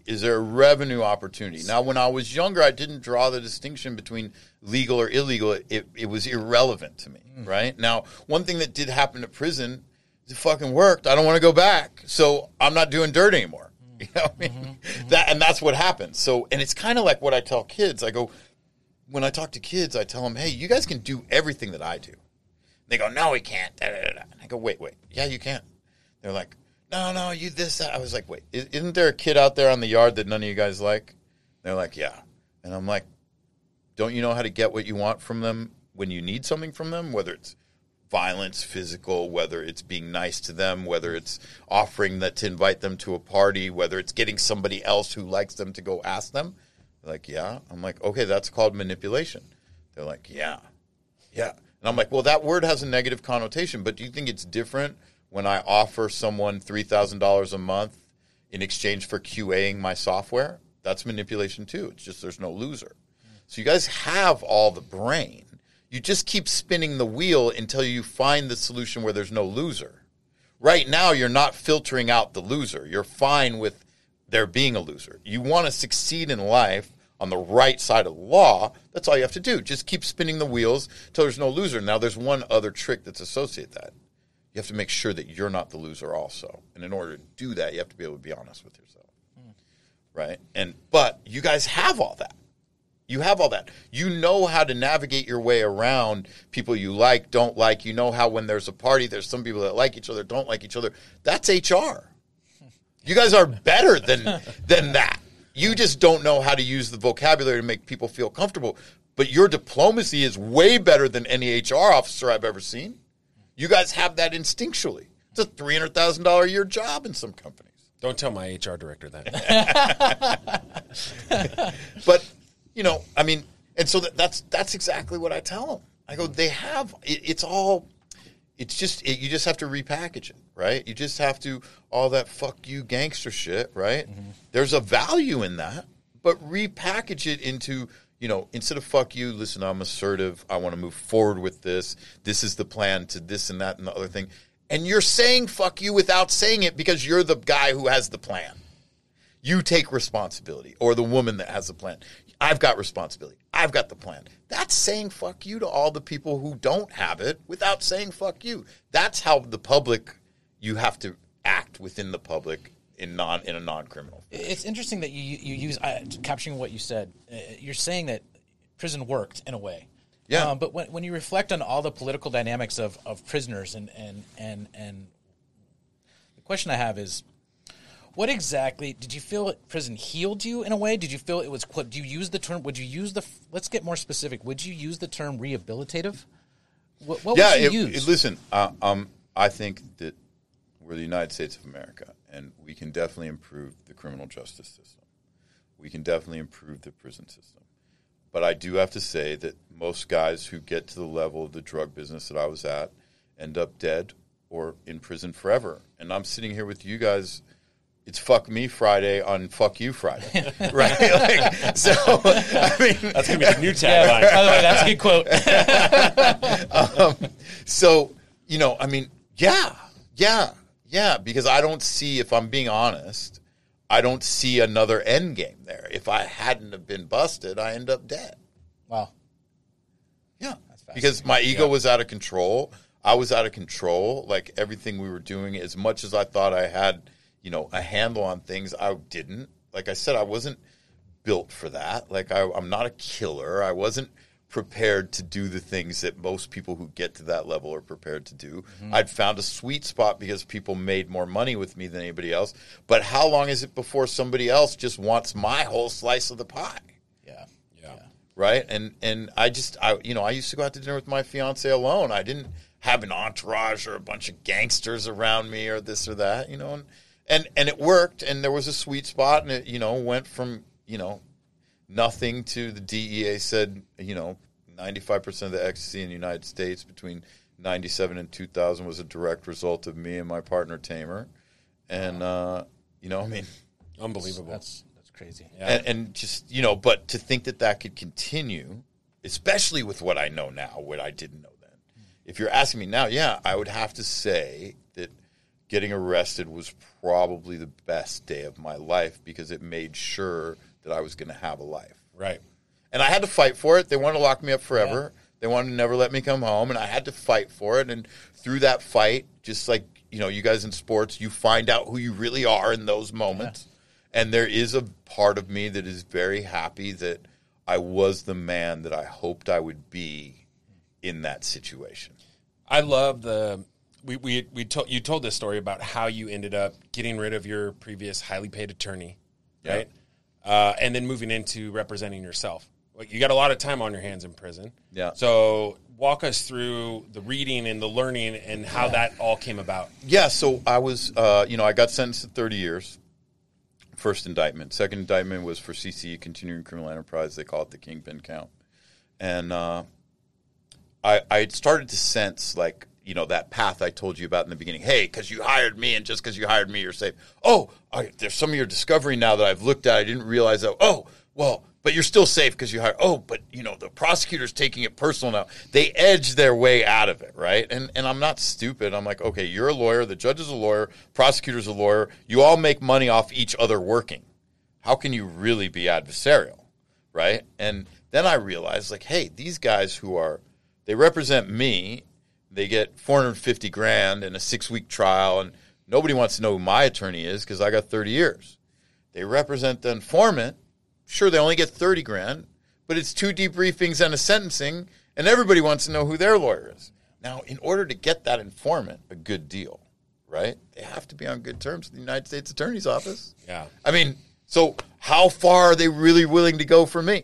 S2: Is there a revenue opportunity? Now, when I was younger, I didn't draw the distinction between legal or illegal. It was irrelevant to me, right? Now, one thing that did happen at prison, it fucking worked. I don't want to go back, so I'm not doing dirt anymore. You know what I mean? That's what happens. So, and it's kind of like what I tell kids. I go, when I talk to kids, I tell them, hey, you guys can do everything that I do. They go, no, we can't. Da, da, da, da. And I go, wait. Yeah, you can. They're like, no, you this, that. I was like, wait, isn't there a kid out there on the yard that none of you guys like? They're like, yeah. And I'm like, don't you know how to get what you want from them when you need something from them? Whether it's violence, physical, whether it's being nice to them, whether it's offering that to invite them to a party, whether it's getting somebody else who likes them to go ask them. They're like, yeah. I'm like, okay, that's called manipulation. They're like, yeah. And I'm like, well, that word has a negative connotation, but do you think it's different when I offer someone $3,000 a month in exchange for QAing my software? That's manipulation too. It's just there's no loser. So you guys have all the brain. You just keep spinning the wheel until you find the solution where there's no loser. Right now, you're not filtering out the loser. You're fine with there being a loser. You want to succeed in life on the right side of the law. That's all you have to do. Just keep spinning the wheels until there's no loser. Now, there's one other trick that's associated with that. You have to make sure that you're not the loser also. And in order to do that, you have to be able to be honest with yourself. Right? But you guys have all that. You have all that. You know how to navigate your way around people you like, don't like. You know how when there's a party, there's some people that like each other, don't like each other. That's HR. You guys are better than that. You just don't know how to use the vocabulary to make people feel comfortable. But your diplomacy is way better than any HR officer I've ever seen. You guys have that instinctually. It's a $300,000 a year job in some companies.
S1: Don't tell my HR director that.
S2: But, you know, I mean, and so that's exactly what I tell them. I go, they have, it's just, you just have to repackage it, right? You just have to, all that fuck you gangster shit, right? Mm-hmm. There's a value in that, but repackage it into, you know, instead of fuck you, listen, I'm assertive. I want to move forward with this. This is the plan to this and that and the other thing. And you're saying fuck you without saying it because you're the guy who has the plan. You take responsibility, or the woman that has the plan. I've got responsibility. I've got the plan. That's saying fuck you to all the people who don't have it without saying fuck you. That's how the public, you have to act within the public in a non-criminal fashion. It's
S3: interesting that you use, capturing what you said, you're saying that prison worked in a way.
S2: Yeah.
S3: But when you reflect on all the political dynamics of prisoners and the question I have is, what exactly did you feel prison healed you in a way? Did you feel it was? Do you use the term? Would you use the? Let's get more specific. Would you use the term rehabilitative? What would you use?
S2: Listen, I think that we're the United States of America, and we can definitely improve the criminal justice system. We can definitely improve the prison system. But I do have to say that most guys who get to the level of the drug business that I was at end up dead or in prison forever. And I'm sitting here with you guys. It's fuck me Friday on fuck you Friday, right? So, I mean,
S1: that's gonna be the new tagline.
S3: By the way, that's a good quote.
S2: So, you know, I mean, yeah, because I don't see, if I'm being honest, I don't see another end game there. If I hadn't have been busted, I end up dead.
S3: Wow.
S2: Yeah, because my ego was out of control. I was out of control. Like everything we were doing, as much as I thought I had, you know, a handle on things, I didn't. Like I said, I wasn't built for that. Like I'm not a killer. I wasn't prepared to do the things that most people who get to that level are prepared to do. Mm-hmm. I'd found a sweet spot because people made more money with me than anybody else. But how long is it before somebody else just wants my whole slice of the pie?
S3: Yeah.
S2: Right? And I used to go out to dinner with my fiance alone. I didn't have an entourage or a bunch of gangsters around me or this or that, you know. And it worked, and there was a sweet spot, and it, you know, went from, you know, nothing to the DEA said, you know, 95% of the ecstasy in the United States between 97 and 2000 was a direct result of me and my partner Tamer. And, you know, I mean.
S1: Unbelievable.
S3: That's crazy.
S2: Yeah. And just, you know, but to think that could continue, especially with what I know now, what I didn't know then. If you're asking me now, yeah, I would have to say that getting arrested was probably the best day of my life because it made sure that I was going to have a life.
S1: Right.
S2: And I had to fight for it. They wanted to lock me up forever. Yeah. They wanted to never let me come home, and I had to fight for it. And through that fight, just like, you guys in sports, you find out who you really are in those moments. Yeah. And there is a part of me that is very happy that I was the man that I hoped I would be in that situation.
S1: I love you told this story about how you ended up getting rid of your previous highly paid attorney, right? Yeah. And then moving into representing yourself. Like, you got a lot of time on your hands in prison.
S2: Yeah.
S1: So walk us through the reading and the learning and how that all came about.
S2: Yeah. So I was, I got sentenced to 30 years. First indictment. Second indictment was for CCE, continuing criminal enterprise. They call it the kingpin count. And I started to sense, like, that path I told you about in the beginning. Hey, because you hired me, and just because you hired me, you're safe. Oh, there's some of your discovery now that I've looked at. I didn't realize that. Oh, well, but you're still safe because you hired. Oh, but, the prosecutor's taking it personal now. They edge their way out of it, right? And I'm not stupid. I'm like, okay, you're a lawyer. The judge is a lawyer. Prosecutor's a lawyer. You all make money off each other working. How can you really be adversarial, right? And then I realized, like, hey, these guys they represent me. They get $450,000 in a 6-week trial, and nobody wants to know who my attorney is because I got 30 years. They represent the informant. Sure, they only get $30,000, but it's 2 debriefings and a sentencing, and everybody wants to know who their lawyer is. Now, in order to get that informant a good deal, right, they have to be on good terms with the United States Attorney's Office.
S1: Yeah.
S2: I mean, so how far are they really willing to go for me?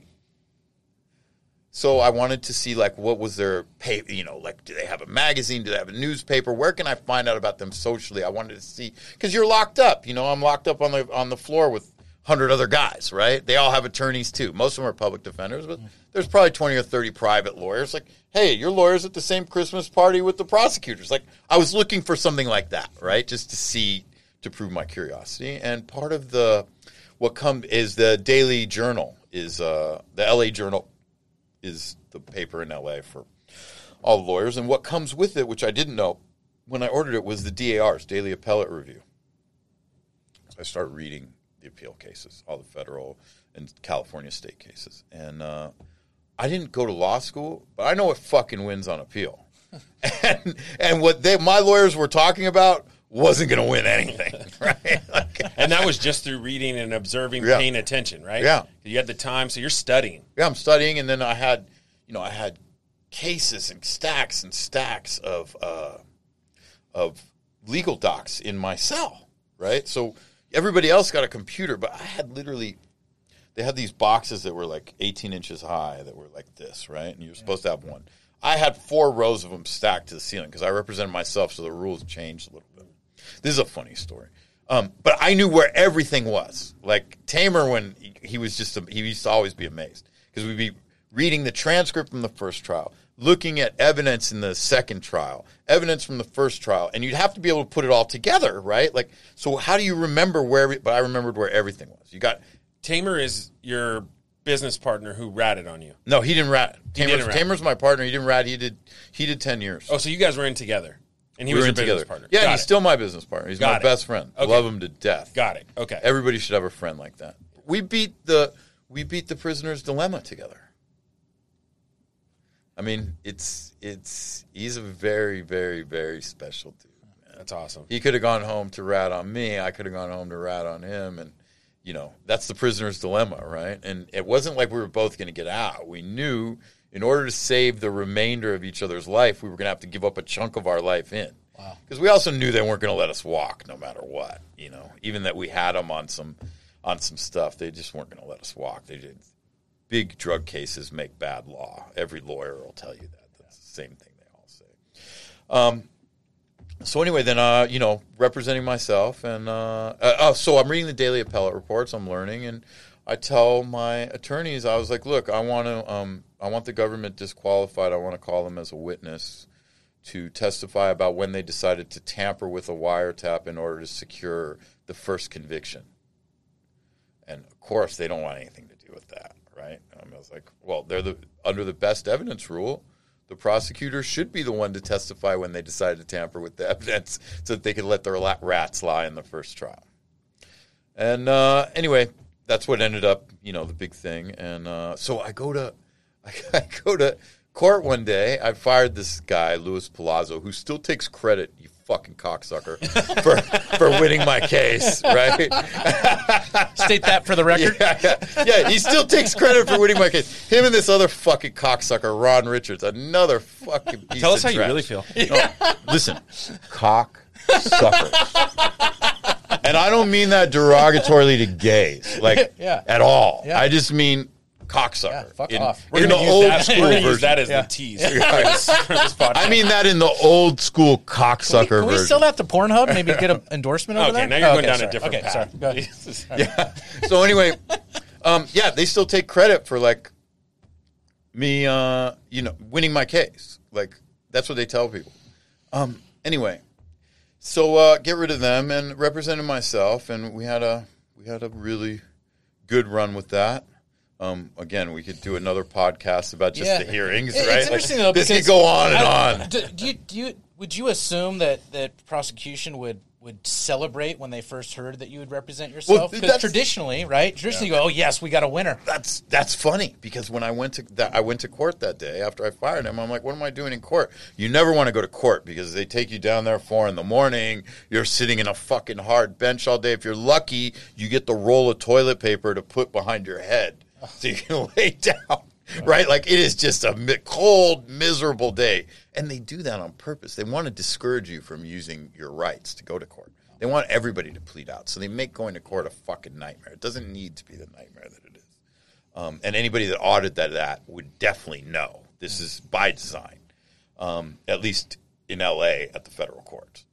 S2: So I wanted to see, like, what was their pay, like, do they have a magazine? Do they have a newspaper? Where can I find out about them socially? I wanted to see, because you're locked up. I'm locked up on the floor with 100 other guys, right? They all have attorneys, too. Most of them are public defenders, but there's probably 20 or 30 private lawyers. Like, hey, your lawyer's at the same Christmas party with the prosecutors. Like, I was looking for something like that, right, just to prove my curiosity. And part of is the Daily Journal, the LA Journal, is the paper in L.A. for all lawyers. And what comes with it, which I didn't know when I ordered it, was the DAR's, Daily Appellate Review. So I started reading the appeal cases, all the federal and California state cases. And I didn't go to law school, but I know what fucking wins on appeal. and what my lawyers were talking about wasn't going to win anything, right?
S1: And that was just through reading and observing, paying attention, right?
S2: Yeah.
S1: You had the time, so you're studying.
S2: Yeah, I'm studying, and then I had cases and stacks of legal docs in my cell, right? So everybody else got a computer, but I had they had these boxes that were like 18 inches high that were like this, right? And you were supposed to have one. I had 4 rows of them stacked to the ceiling because I represented myself, so the rules changed a little bit. This is a funny story. But I knew where everything was. Like Tamer, when he used to always be amazed because we'd be reading the transcript from the first trial, looking at evidence in the second trial, evidence from the first trial, and you'd have to be able to put it all together, right? Like, so how do you remember but I remembered where everything was.
S1: Tamer is your business partner who ratted on you.
S2: No, he didn't rat. Tamer's my partner. He didn't rat. He did 10 years.
S1: Oh, so you guys were in together. And he was your business partner.
S2: Yeah, he's still my business partner. He's my best friend. Okay. Love him to death.
S1: Got it. Okay.
S2: Everybody should have a friend like that. We beat the prisoner's dilemma together. I mean, he's a very, very, very special dude. Man.
S1: That's awesome.
S2: He could have gone home to rat on me. I could have gone home to rat on him, and that's the prisoner's dilemma, right? And it wasn't like we were both going to get out. We knew in order to save the remainder of each other's life, we were going to have to give up a chunk of our life in.
S3: Wow.
S2: Because we also knew they weren't going to let us walk no matter what. Even that we had them on some stuff, they just weren't going to let us walk. They did. Big drug cases make bad law. Every lawyer will tell you that. That's the same thing they all say. So anyway, then representing myself, and so I'm reading the daily appellate reports. I'm learning, and I tell my attorneys, I was like, look, I want the government disqualified. I want to call them as a witness to testify about when they decided to tamper with a wiretap in order to secure the first conviction. And of course, they don't want anything to do with that, right? I was like, well, they're under the best evidence rule. The prosecutor should be the one to testify when they decide to tamper with the evidence so that they can let their rats lie in the first trial. And anyway, that's what ended up, the big thing. And so I go to court one day. I fired this guy, Luis Palazzo, who still takes credit, you fucking cocksucker, for winning my case, right?
S3: State that for the record.
S2: Yeah, he still takes credit for winning my case. Him and this other fucking cocksucker, Ron Richards, another fucking piece
S1: Tell us
S2: of
S1: how you
S2: trash.
S1: really feel.
S2: No, listen, cocksuckers. And I don't mean that derogatorily to gays, at all.
S3: Yeah.
S2: I just mean cocksucker.
S3: Yeah, fuck off.
S2: In the old school
S1: We're going to
S2: version.
S1: use that as the tease for this podcast.
S2: I mean that in the old school cocksucker
S3: Can we
S2: version.
S3: sell that to Pornhub? Maybe get an endorsement over
S1: Okay,
S3: there?
S1: now you're going
S3: Okay,
S1: down
S3: sorry.
S1: a different
S3: Okay,
S1: path.
S3: sorry. Go ahead.
S2: Yeah. So anyway, they still take credit for me, winning my case. That's what they tell people. Anyway, so get rid of them and represented myself, and we had a really good run with that. Again, we could do another podcast about just the hearings, right?
S3: It's interesting though,
S2: this
S3: because
S2: could go on and on.
S3: Would you assume that prosecution would celebrate when they first heard that you would represent yourself? Because
S2: that's-
S3: traditionally, right? Traditionally, you go, "Oh yes, we got a winner."
S2: That's funny because when I went to court that day after I fired him, I'm like, what am I doing in court? You never want to go to court because they take you down there 4 a.m. You're sitting in a fucking hard bench all day. If you're lucky, you get the roll of toilet paper to put behind your head so you can lay down. Right? It is just a cold, miserable day. And they do that on purpose. They want to discourage you from using your rights to go to court. They want everybody to plead out. So they make going to court a fucking nightmare. It doesn't need to be the nightmare that it is. And anybody that audited that would definitely know. This is by design, at least in L.A. at the federal courts.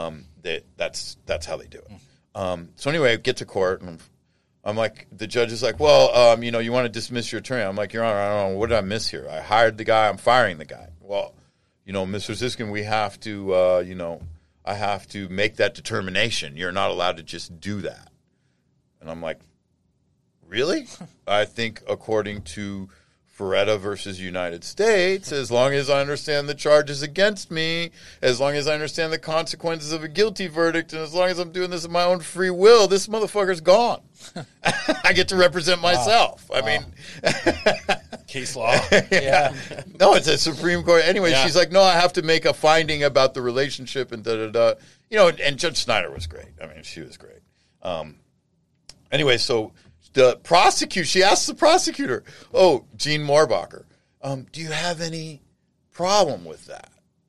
S2: That's how they do it. So anyway, I get to court, and I'm like, the judge is like, well, you want to dismiss your attorney. I'm like, Your Honor, I don't know. What did I miss here? I hired the guy. I'm firing the guy. Well, Mr. Ziskin, we have to, I have to make that determination. You're not allowed to just do that. And I'm like, really? I think according to Ferretta versus United States, as long as I understand the charges against me, as long as I understand the consequences of a guilty verdict, and as long as I'm doing this of my own free will, this motherfucker's gone. I get to represent myself. Wow. I mean...
S1: Case law.
S3: Yeah.
S2: No, it's a Supreme Court. Anyway,
S1: Yeah.
S2: she's like, no, I have to make a finding about the relationship and da-da-da. And Judge Snyder was great. I mean, she was great. Anyway, so the prosecutor, she asked the prosecutor, Gene Moorbacher, do you have any problem with that?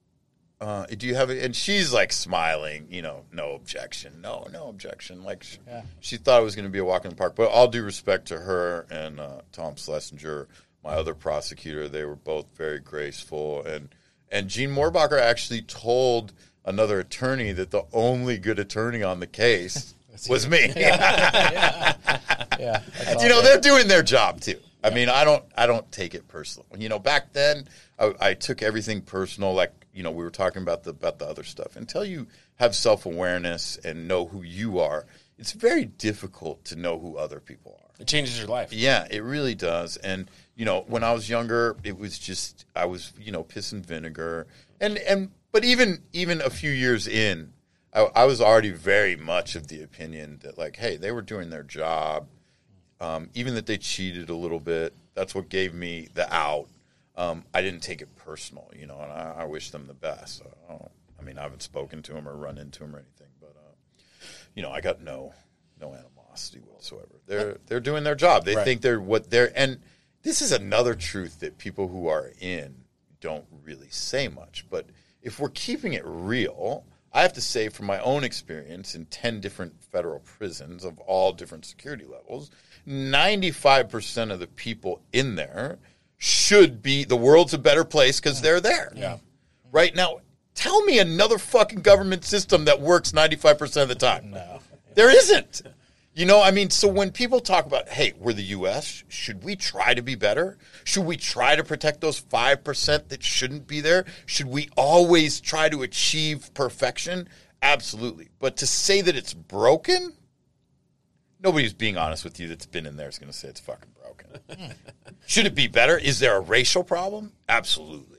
S2: Do you have it? And she's smiling, no objection. No objection. She thought it was going to be a walk in the park. But all due respect to her and Tom Schlesinger, my other prosecutor, they were both very graceful. And Gene Moorbacher actually told another attorney that the only good attorney on the case was me.
S3: Yeah.
S2: They're doing their job too. I mean, I don't take it personal. Back then I took everything personal. We were talking about the other stuff. Until you have self-awareness and know who you are, it's very difficult to know who other people are.
S1: It changes your life.
S2: Yeah, it really does. And when I was younger, it was just I was piss and vinegar. But even a few years in, I was already very much of the opinion that hey, they were doing their job. Even that they cheated a little bit, that's what gave me the out. I didn't take it personal, and I wish them the best. I haven't spoken to them or run into them or anything, but I got no animosity whatsoever. They're doing their job. They think they're what they're, and this is another truth that people who are in don't really say much. But if we're keeping it real, I have to say from my own experience in 10 different federal prisons of all different security levels, 95% of the people in there should be, the world's a better place because they're there.
S1: Yeah.
S2: Right now, tell me another fucking government system that works 95% of the time.
S3: No.
S2: There isn't. So when people talk about, hey, we're the U.S., should we try to be better? Should we try to protect those 5% that shouldn't be there? Should we always try to achieve perfection? Absolutely. But to say that it's broken, nobody's being honest with you that's been in there is going to say it's fucking broken. Should it be better? Is there a racial problem? Absolutely.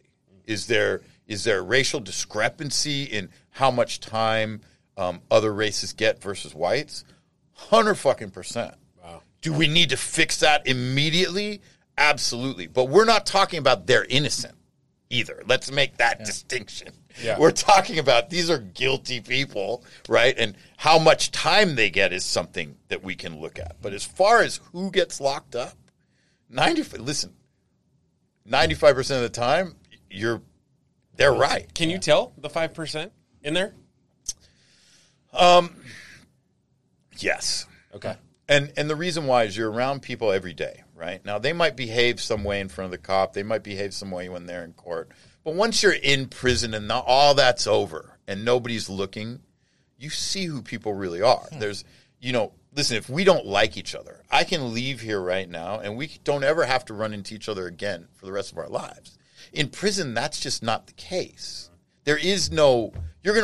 S2: Is there racial discrepancy in how much time other races get versus whites? 100%.
S1: Wow.
S2: Do we need to fix that immediately? Absolutely. But we're not talking about they're innocent either. Let's make that distinction.
S1: Yeah.
S2: We're talking about these are guilty people, right? And how much time they get is something that we can look at. But as far as who gets locked up, 95% of the time, they're right.
S1: Can you tell the 5% in there?
S2: Yes.
S1: Okay.
S2: And the reason why is you're around people every day, right? Now, they might behave some way in front of the cop. They might behave some way when they're in court. But once you're in prison and all that's over and nobody's looking, you see who people really are. There's, listen, if we don't like each other, I can leave here right now and we don't ever have to run into each other again for the rest of our lives. In prison, that's just not the case. There is no,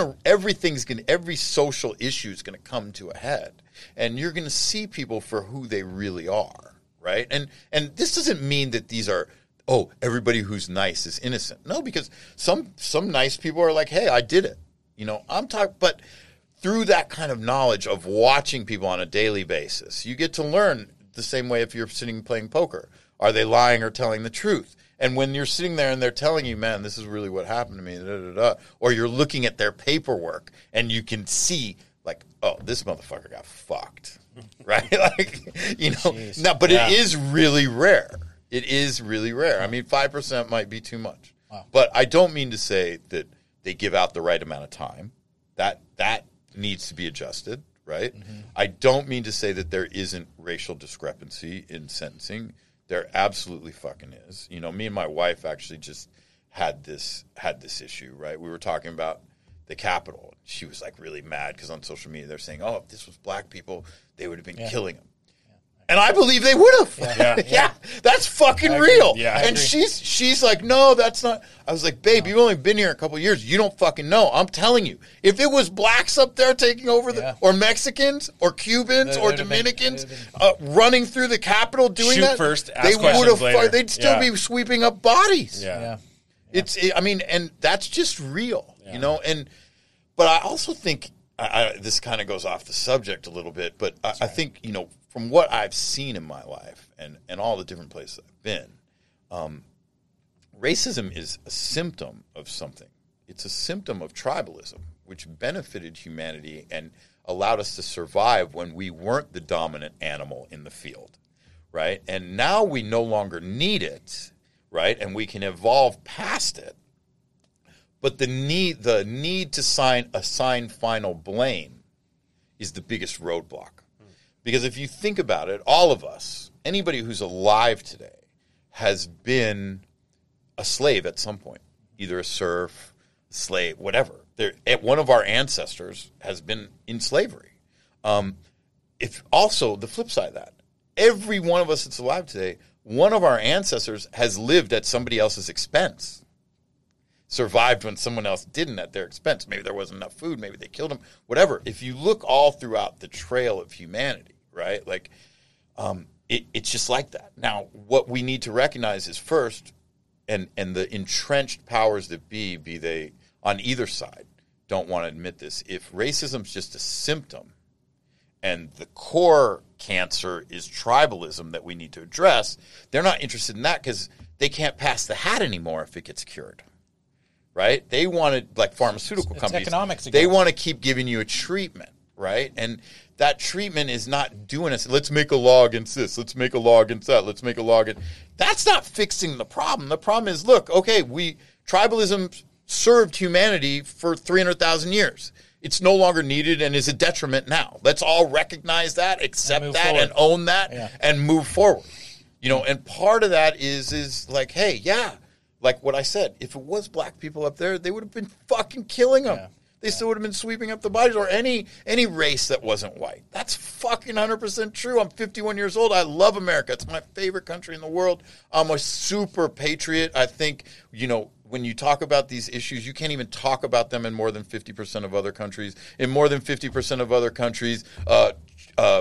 S2: every social issue is going to come to a head. And you're going to see people for who they really are, right? And this doesn't mean that these are, everybody who's nice is innocent. No, because some nice people are like, hey, I did it. But through that kind of knowledge of watching people on a daily basis, you get to learn the same way if you're sitting playing poker. Are they lying or telling the truth? And when you're sitting there and they're telling you, man, this is really what happened to me, or you're looking at their paperwork and you can see, like, oh, this motherfucker got fucked, right? But it is really rare. It is really rare. I mean, 5% might be too much.
S3: Wow.
S2: But I don't mean to say that they give out the right amount of time. That needs to be adjusted, right? Mm-hmm. I don't mean to say that there isn't racial discrepancy in sentencing. There absolutely fucking is. Me and my wife actually just had this issue, right? We were talking about the Capitol. She was like really mad because on social media they're saying, if this was black people, they would have been killing them. And I believe they would have. Yeah, that's fucking real.
S1: Yeah,
S2: and she's like, no, that's not. I was like, babe, you've only been here a couple of years. You don't fucking know. I'm telling you. If it was blacks up there taking over, or Mexicans, or Cubans, or Dominicans running through the Capitol doing
S1: Shoot
S2: that,
S1: first, ask
S2: they
S1: questions later.
S2: They'd still be sweeping up bodies.
S1: Yeah.
S2: And that's just real, But I also think this kind of goes off the subject a little bit, but I think, from what I've seen in my life and all the different places I've been, racism is a symptom of something. It's a symptom of tribalism, which benefited humanity and allowed us to survive when we weren't the dominant animal in the field, right? And now we no longer need it, right? And we can evolve past it. But the need to assign final blame is the biggest roadblock. Because if you think about it, all of us, anybody who's alive today, has been a slave at some point, either a serf, slave, whatever. One of our ancestors has been in slavery. If also the flip side of that, every one of us that's alive today, one of our ancestors has lived at somebody else's expense. Survived when someone else didn't at their expense. Maybe there wasn't enough food. Maybe they killed them. Whatever. If you look all throughout the trail of humanity, right? Like, it's just like that. Now, what we need to recognize is first, and the entrenched powers that be they on either side, don't want to admit this. If racism's just a symptom, and the core cancer is tribalism that we need to address, they're not interested in that because they can't pass the hat anymore if it gets cured. Right? They wanted, like pharmaceutical companies,
S3: economics again.
S2: They want to keep giving you a treatment, right? And that treatment is not doing us. Let's make a law against this. Let's make a law against that. Let's make a law against. That's not fixing the problem. The problem is, look, okay, tribalism served humanity for 300,000 years. It's no longer needed and is a detriment now. Let's all recognize that, accept that, and own that, and move forward. And part of that is like, hey, yeah. Like what I said, if it was black people up there, they would have been fucking killing them. Yeah. They still would have been sweeping up the bodies, or any race that wasn't white. That's fucking 100% true. I'm 51 years old. I love America. It's my favorite country in the world. I'm a super patriot. I think, when you talk about these issues, you can't even talk about them in more than 50% of other countries. In more than 50% of other countries,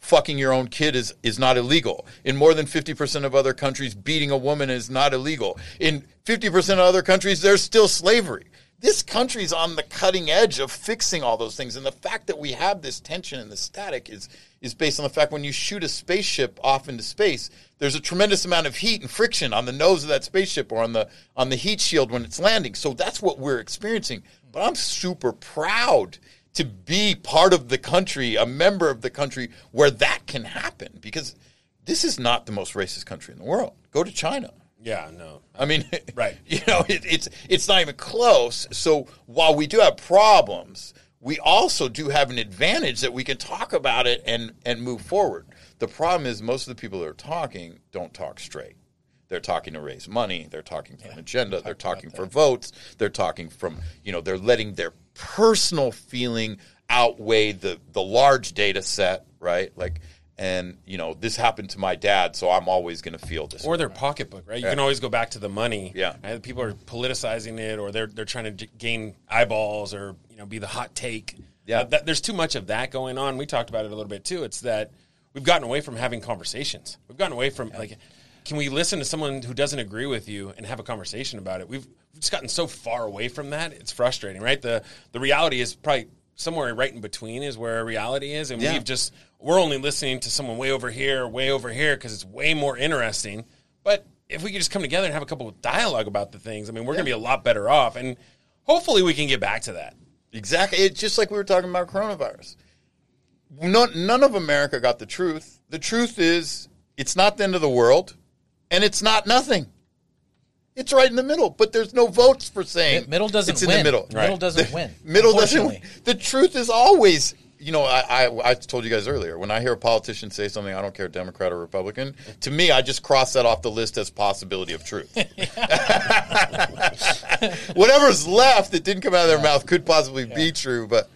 S2: fucking your own kid is not illegal. In more than 50% of other countries, beating a woman is not illegal. In 50% of other countries, there's still slavery. This country's on the cutting edge of fixing all those things. And the fact that we have this tension and the static is based on the fact when you shoot a spaceship off into space, there's a tremendous amount of heat and friction on the nose of that spaceship or on the heat shield when it's landing. So that's what we're experiencing. But I'm super proud to be part of the country, a member of the country where that can happen, because this is not the most racist country in the world. Go to China.
S1: Yeah, no.
S2: I mean,
S1: right.
S2: It's not even close. So while we do have problems, we also do have an advantage that we can talk about it and move forward. The problem is most of the people that are talking don't talk straight. They're talking to raise money. They're talking for an agenda. They're talking for votes. They're talking from, they're letting their personal feeling outweigh the large data set, right? And this happened to my dad, so I'm always going to feel this.
S1: Or their pocketbook, right? You can always go back to the money.
S2: Yeah.
S1: Right? People are politicizing it, or they're trying to gain eyeballs, or be the hot take.
S2: Yeah.
S1: There's too much of that going on. We talked about it a little bit too. It's that we've gotten away from having conversations. We've gotten away from can we listen to someone who doesn't agree with you and have a conversation about it? We've just gotten so far away from that. It's frustrating, right? The reality is probably somewhere right in between is where reality is, and we're only listening to someone way over here because it's way more interesting. But if we could just come together and have a couple of dialogue about the things, we're going to be a lot better off, and hopefully we can get back to that.
S2: Exactly. It's just like we were talking about coronavirus. None of America got the truth. The truth is it's not the end of the world, and it's not nothing. It's right in the middle, but there's no votes for saying
S3: middle doesn't
S2: it's in
S3: win.
S2: the middle.
S3: Middle doesn't win.
S2: Middle doesn't win. The truth is always, I told you guys earlier, when I hear a politician say something, I don't care, Democrat or Republican, to me, I just cross that off the list as possibility of truth. Whatever's left that didn't come out of their mouth could possibly be true, but,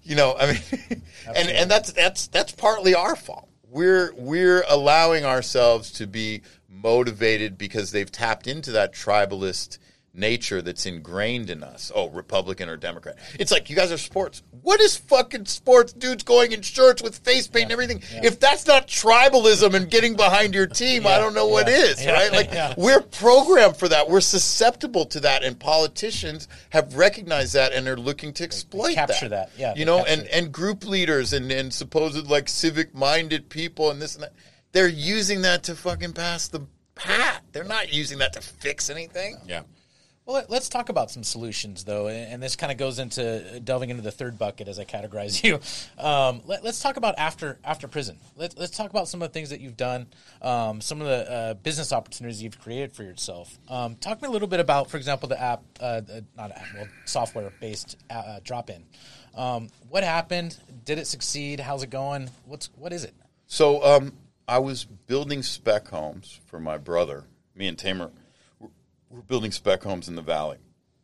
S2: and that's partly our fault. We're allowing ourselves to be motivated because they've tapped into that tribalist nature that's ingrained in us. Oh, Republican or Democrat. It's like, you guys are sports. What is fucking sports? Dudes going in shirts with face paint and everything. Yeah. If that's not tribalism and getting behind your team, I don't know what is, right? We're programmed for that. We're susceptible to that, and politicians have recognized that and are looking to exploit
S3: capture that. Yeah,
S2: and group leaders and supposed civic-minded people and this and that. They're using that to fucking pass the hat. They're not using that to fix anything.
S1: Yeah.
S3: Well, let's talk about some solutions, though, and this kind of goes into delving into the third bucket as I categorize you. Let's talk about after prison. Let's talk about some of the things that you've done, some of the business opportunities you've created for yourself. Talk to me a little bit about, for example, the software-based drop-in. What happened? Did it succeed? How's it going? What is it?
S2: So I was building spec homes for my brother. Me and Tamer were building spec homes in the Valley.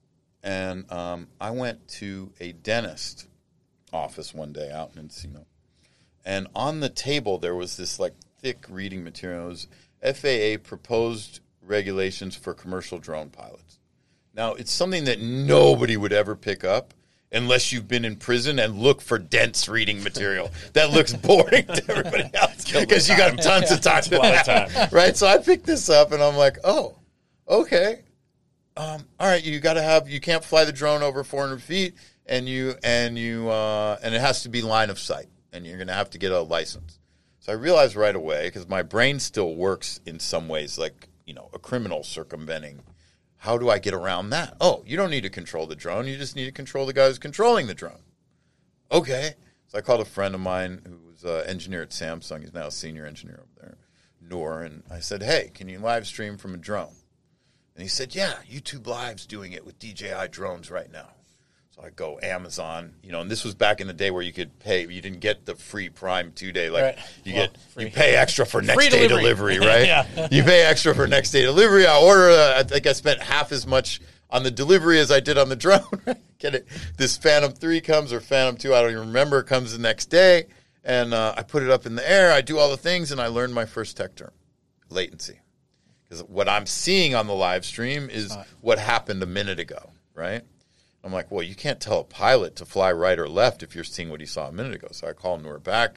S2: And I went to a dentist office one day out in Encino. And on the table there was this thick reading material. It was FAA proposed regulations for commercial drone pilots. Now, it's something that nobody would ever pick up unless you've been in prison and look for dense reading material. That looks boring to everybody else because you got tons of time. Right? So I picked this up and I'm like, oh, okay. All right, you can't fly the drone over 400 feet and it has to be line of sight, and you're going to have to get a license. So I realized right away, because my brain still works in some ways like, a criminal circumventing. How do I get around that? Oh, you don't need to control the drone. You just need to control the guy who's controlling the drone. Okay. So I called a friend of mine who was an engineer at Samsung. He's now a senior engineer over there, Noor. And I said, hey, can you live stream from a drone? And he said, yeah, YouTube Live's doing it with DJI drones right now. So I go Amazon, and this was back in the day where you could pay. You didn't get the free Prime 2-day. You pay extra for next day delivery, right? Yeah. You pay extra for next day delivery. I order, I think I spent half as much on the delivery as I did on the drone. Get it? This Phantom 3 comes, or Phantom 2, I don't even remember, it comes the next day. And I put it up in the air. I do all the things, and I learned my first tech term, latency. Because what I'm seeing on the live stream is what happened a minute ago, right? I'm like, well, you can't tell a pilot to fly right or left if you're seeing what he saw a minute ago. So I call Noor back.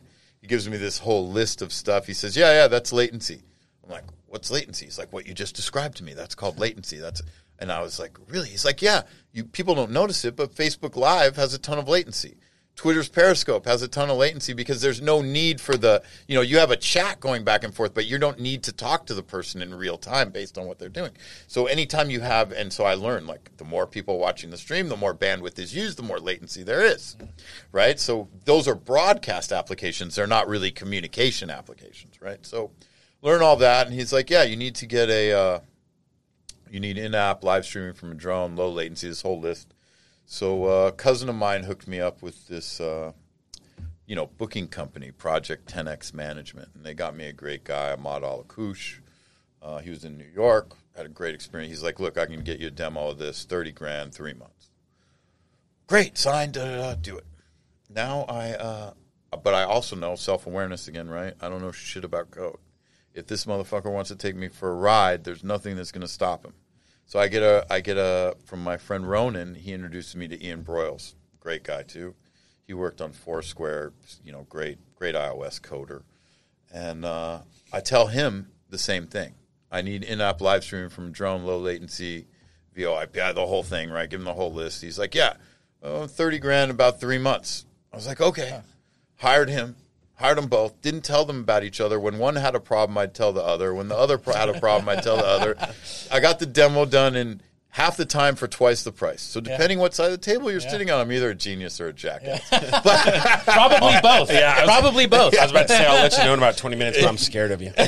S2: he gives me this whole list of stuff. He says, yeah, that's latency. I'm like, what's latency? He's like, what you just described to me. That's called latency. And I was like, really? He's like, yeah, people don't notice it, but Facebook Live has a ton of latency. Twitter's Periscope has a ton of latency because there's no need for you have a chat going back and forth, but you don't need to talk to the person in real time based on what they're doing. So anytime you have, and so I learned, like, the more people watching the stream, the more bandwidth is used, the more latency there is, right? So those are broadcast applications. They're not really communication applications, right? So learn all that. And he's like, yeah, you need to get you need in-app live streaming from a drone, low latency, this whole list. So a cousin of mine hooked me up with this, booking company, Project 10X Management. And they got me a great guy, Ahmad Al-Akush. He was in New York, had a great experience. He's like, look, I can get you a demo of this, $30,000, 3 months. Great, signed, do it. Now but I also know self-awareness again, right? I don't know shit about code. If this motherfucker wants to take me for a ride, there's nothing that's going to stop him. So I get a from my friend Ronan. He introduced me to Ian Broyles, great guy too. He worked on Foursquare, great iOS coder. And I tell him the same thing. I need in-app live streaming from a drone, low latency, VoIP, the whole thing, right? Give him the whole list. He's like, yeah, $30,000, about 3 months. I was like, okay. Hired them both. Didn't tell them about each other. When one had a problem, I'd tell the other. When the other had a problem, I'd tell the other. I got the demo done in half the time for twice the price. So depending what side of the table you're sitting on, I'm either a genius or a jackass. Yeah.
S3: Probably both.
S1: Yeah,
S3: Probably both.
S1: I was about to say, I'll let you know in about 20 minutes, but I'm scared of you.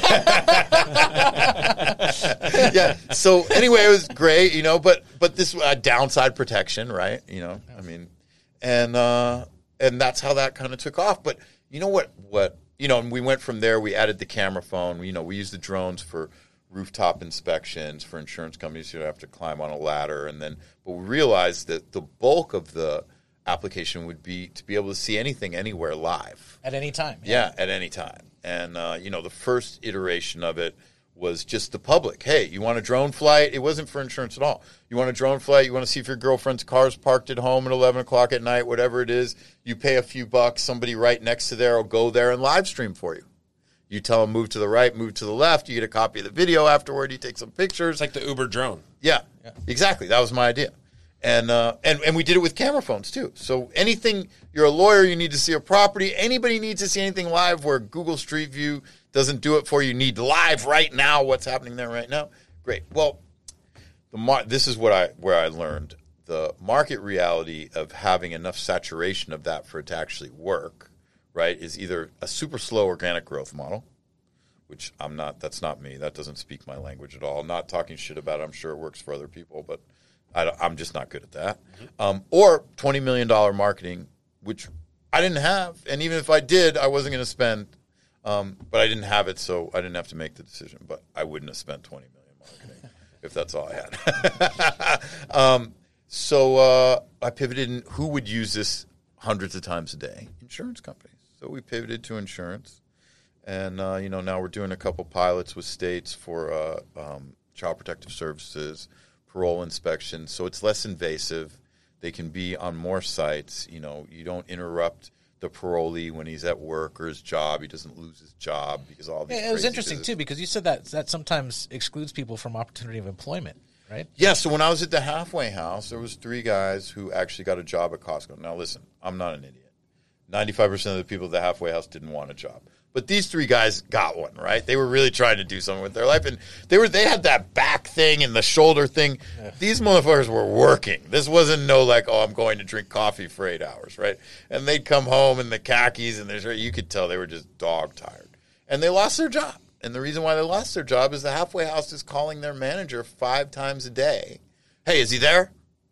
S2: Yeah. So anyway, it was great, but this downside protection, right? I mean, and that's how that kind of took off. But you know what, and we went from there. We added the camera phone. We used the drones for rooftop inspections for insurance companies. You don't have to climb on a ladder. But we realized that the bulk of the application would be to be able to see anything, anywhere, live.
S3: At any time.
S2: Yeah, at any time. And, the first iteration of it was just the public. Hey, you want a drone flight? It wasn't for insurance at all. You want a drone flight? You want to see if your girlfriend's car's parked at home at 11 o'clock at night, whatever it is. You pay a few bucks. Somebody right next to there will go there and live stream for you. You tell them move to the right, move to the left. You get a copy of the video afterward. You take some pictures.
S1: It's like the Uber drone.
S2: Yeah, exactly. That was my idea. And we did it with camera phones too. So anything, you're a lawyer, you need to see a property. Anybody needs to see anything live where Google Street View doesn't do it for you. You need live right now. What's happening there right now? Great. Well, this is where I learned the market reality of having enough saturation of that for it to actually work. Right, is either a super slow organic growth model, which I'm not. That's not me. That doesn't speak my language at all. I'm not talking shit about it. I'm sure it works for other people, but I'm just not good at that. Or $20 million marketing, which I didn't have, and even if I did, I wasn't going to spend. But I didn't have it, so I didn't have to make the decision. But I wouldn't have spent $20 million marketing if that's all I had. So I pivoted. And who would use this hundreds of times a day? Insurance companies. So we pivoted to insurance, and now we're doing a couple pilots with states for child protective services, parole inspections. So it's less invasive. They can be on more sites. You don't interrupt the parolee when he's at work or his job. He doesn't lose his job because all these.
S3: It was interesting too because you said that sometimes excludes people from opportunity of employment, right?
S2: Yeah. So when I was at the halfway house, there was 3 guys who actually got a job at Costco. Now listen, I'm not an idiot. 95% of the people at the halfway house didn't want a job. But these 3 guys got one, right? They were really trying to do something with their life. And they had that back thing and the shoulder thing. Yeah. These motherfuckers were working. This wasn't I'm going to drink coffee for 8 hours, right? And they'd come home in the khakis and you could tell they were just dog tired. And they lost their job. And the reason why they lost their job is the halfway house is calling their manager 5 times a day. Hey, is he there?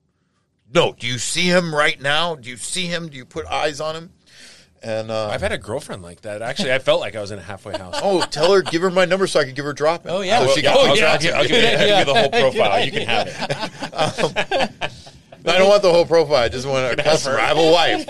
S2: No. Do you see him right now? Do you see him? Do you put eyes on him? And
S1: I've had a girlfend like that. Actually, I felt like I was in a halfway house.
S2: Tell her, give her my number so I can give her a drop.
S3: Oh, yeah.
S1: I'll give you the whole profile. You can have it.
S2: I don't want the whole profile. I just want a customer. I have a wife.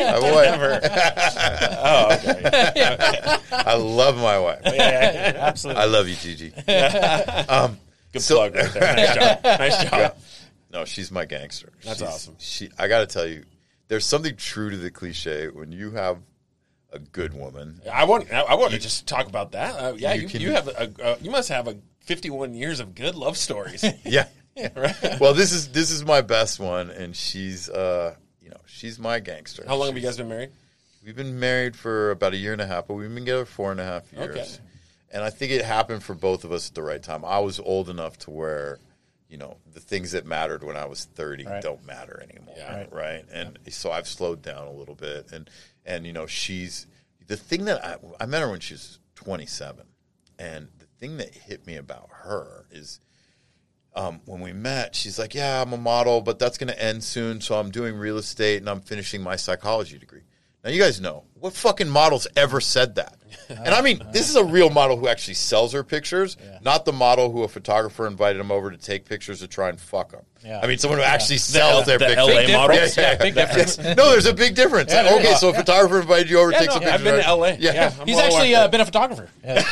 S1: Oh, okay.
S2: I love my wife.
S3: Yeah, absolutely.
S2: I love you, Gigi.
S1: Good plug right there. Nice job.
S2: No, she's my gangster.
S1: That's awesome.
S2: I got to tell you, there's something true to the cliche when you have a good woman.
S1: I want to just talk about that. You must have 51 years of good love stories.
S2: Yeah.
S1: Right?
S2: Well, this is my best one, and she's she's my gangster.
S1: How long have you guys been married?
S2: We've been married for about a year and a half, but we've been together 4.5 years.
S1: Okay.
S2: And I think it happened for both of us at the right time. I was old enough to where, the things that mattered when I was 30 don't matter anymore, right? And so I've slowed down a little bit, and she's the thing that I met her when she was 27, and the thing that hit me about her is. When we met, she's like, yeah, I'm a model, but that's going to end soon, so I'm doing real estate, and I'm finishing my psychology degree. Now, you guys know, what fucking model's ever said that? And I mean, this is a real model who actually sells her pictures, not the model who a photographer invited him over to take pictures to try and fuck him.
S3: Yeah.
S2: I mean, someone who actually sells their pictures.
S1: LA models?
S3: Yeah, big difference.
S2: No, there's a big difference. Okay, so a photographer invited you over to take some pictures.
S1: I've been to LA. Yeah.
S3: He's actually been a photographer.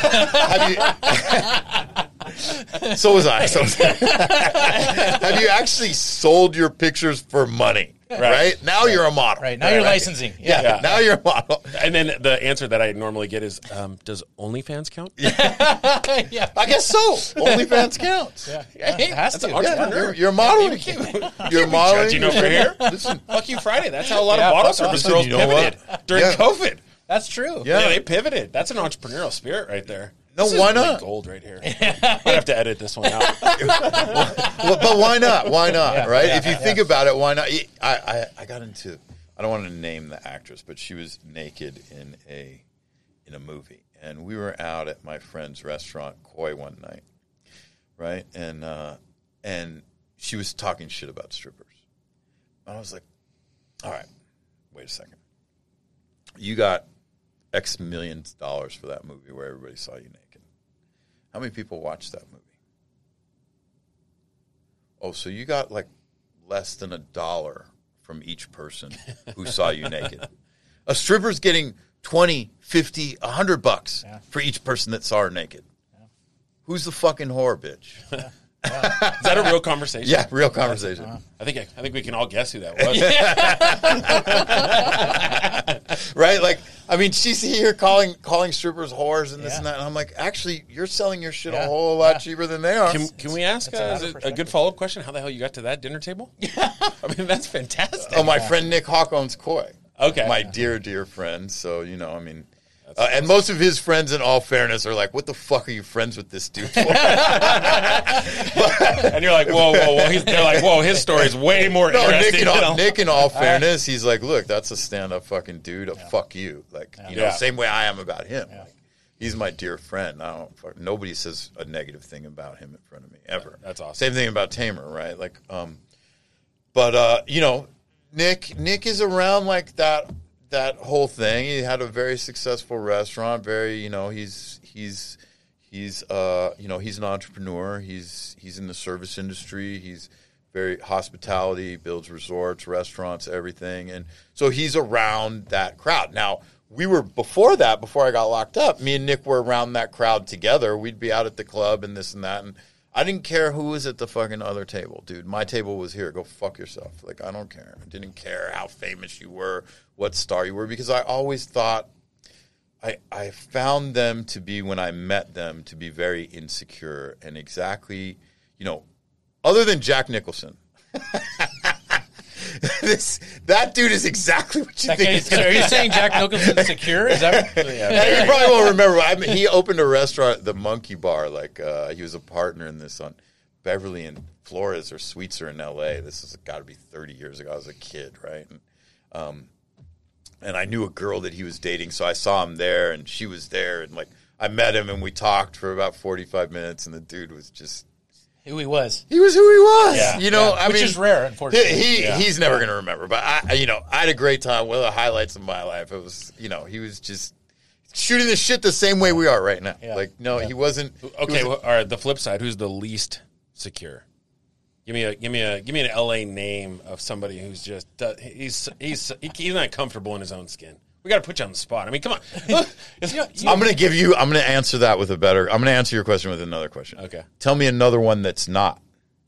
S2: So was I. Have you actually sold your pictures for money? Right? Now you're a model.
S3: Right. Now you're licensing.
S2: Yeah. Now you're a model.
S1: And then the answer that I normally get is, does OnlyFans count?
S3: Yeah.
S2: I guess so. OnlyFans counts.
S3: Yeah.
S1: Hey,
S3: It has
S1: that's
S3: to.
S1: an
S2: Yeah,
S1: entrepreneur.
S2: you're modeling. You're modeling.
S1: Judging over here.
S2: Listen,
S1: Fuck you Friday. That's how a lot of bottle service girls
S2: You know
S1: pivoted during
S2: Yeah.
S1: COVID.
S3: That's true.
S2: Yeah.
S1: Yeah, they pivoted. That's an entrepreneurial spirit right there.
S2: No,
S1: This is
S2: why
S1: really
S2: not?
S1: gold right here. I have to edit this one out.
S2: well, but why not? Why not?
S3: Yeah,
S2: Right?
S3: yeah,
S2: If you think about it, why not? I got into. I don't want to name the actress, but she was naked in a movie, and we were out at my friend's restaurant, Koi, one night, right? And she was talking shit about strippers, and I was like, all right, wait a second, you got X millions of dollars for that movie where everybody saw you naked. How many people watched that movie? Oh, so you got like less than $1 from each person who saw you naked. A stripper's getting $20, $50, $100 for each person that saw her naked. Yeah. Who's the fucking whore, bitch?
S1: Is that a real conversation?
S2: Yeah, real conversation.
S1: I think we can all guess who that was.
S2: Right? Like, I mean, she's here calling strippers whores and this and that. And I'm like, actually, you're selling your shit a whole lot cheaper than they are.
S1: Can we ask a good follow-up question? How the hell you got to that dinner table? I mean, that's fantastic.
S2: Oh, my friend Nick Hawk owns Koi.
S1: Okay.
S2: My dear, dear friend. So, I mean... and most of his friends, in all fairness, are like, what the fuck are you friends with this dude for?
S1: And you're like, whoa. They're like, whoa, his story is way more interesting.
S2: Nick, in all fairness, he's like, look, that's a stand-up fucking dude. Fuck you. Like, same way I am about him. Yeah. Like, he's my dear friend. Nobody says a negative thing about him in front of me, ever.
S1: That's awesome.
S2: Same thing about Tamer, right? Like, Nick is around like that whole thing. He had a very successful restaurant. Very, he's an entrepreneur. He's in the service industry. He's very hospitality, builds resorts, restaurants, everything. And so he's around that crowd. Now, before I got locked up, me and Nick were around that crowd together. We'd be out at the club and this and that. And I didn't care who was at the fucking other table, dude. My table was here. Go fuck yourself. Like, I don't care. I didn't care how famous you were, what star you were, because I always thought I found them to be, when I met them, to be very insecure and exactly, other than Jack Nicholson. That dude is exactly what you think he's going to
S3: Are
S2: be.
S3: you saying Jack Nicholson's secure? Is that
S2: You probably won't remember. He opened a restaurant, the Monkey Bar. Like he was a partner in this on Beverly and Flores or Sweetser in L.A. This has got to be 30 years ago. I was a kid, right? And I knew a girl that he was dating, so I saw him there, and she was there, and like I met him, and we talked for about 45 minutes, and the dude was just
S3: who he was?
S2: He was who he was.
S3: Yeah. Which is rare, unfortunately.
S2: He's never going to remember. But I had a great time. One of the highlights of my life. It was, he was just shooting the shit the same way we are right now. Yeah. Like, no, he wasn't.
S1: Okay, all right. The flip side. Who's the least secure? Give me an LA name of somebody who's just he's not comfortable in his own skin. We got to put you on the spot. I mean, come on.
S2: I'm going to answer that with I'm going to answer your question with another question.
S1: Okay.
S2: Tell me another one that's not.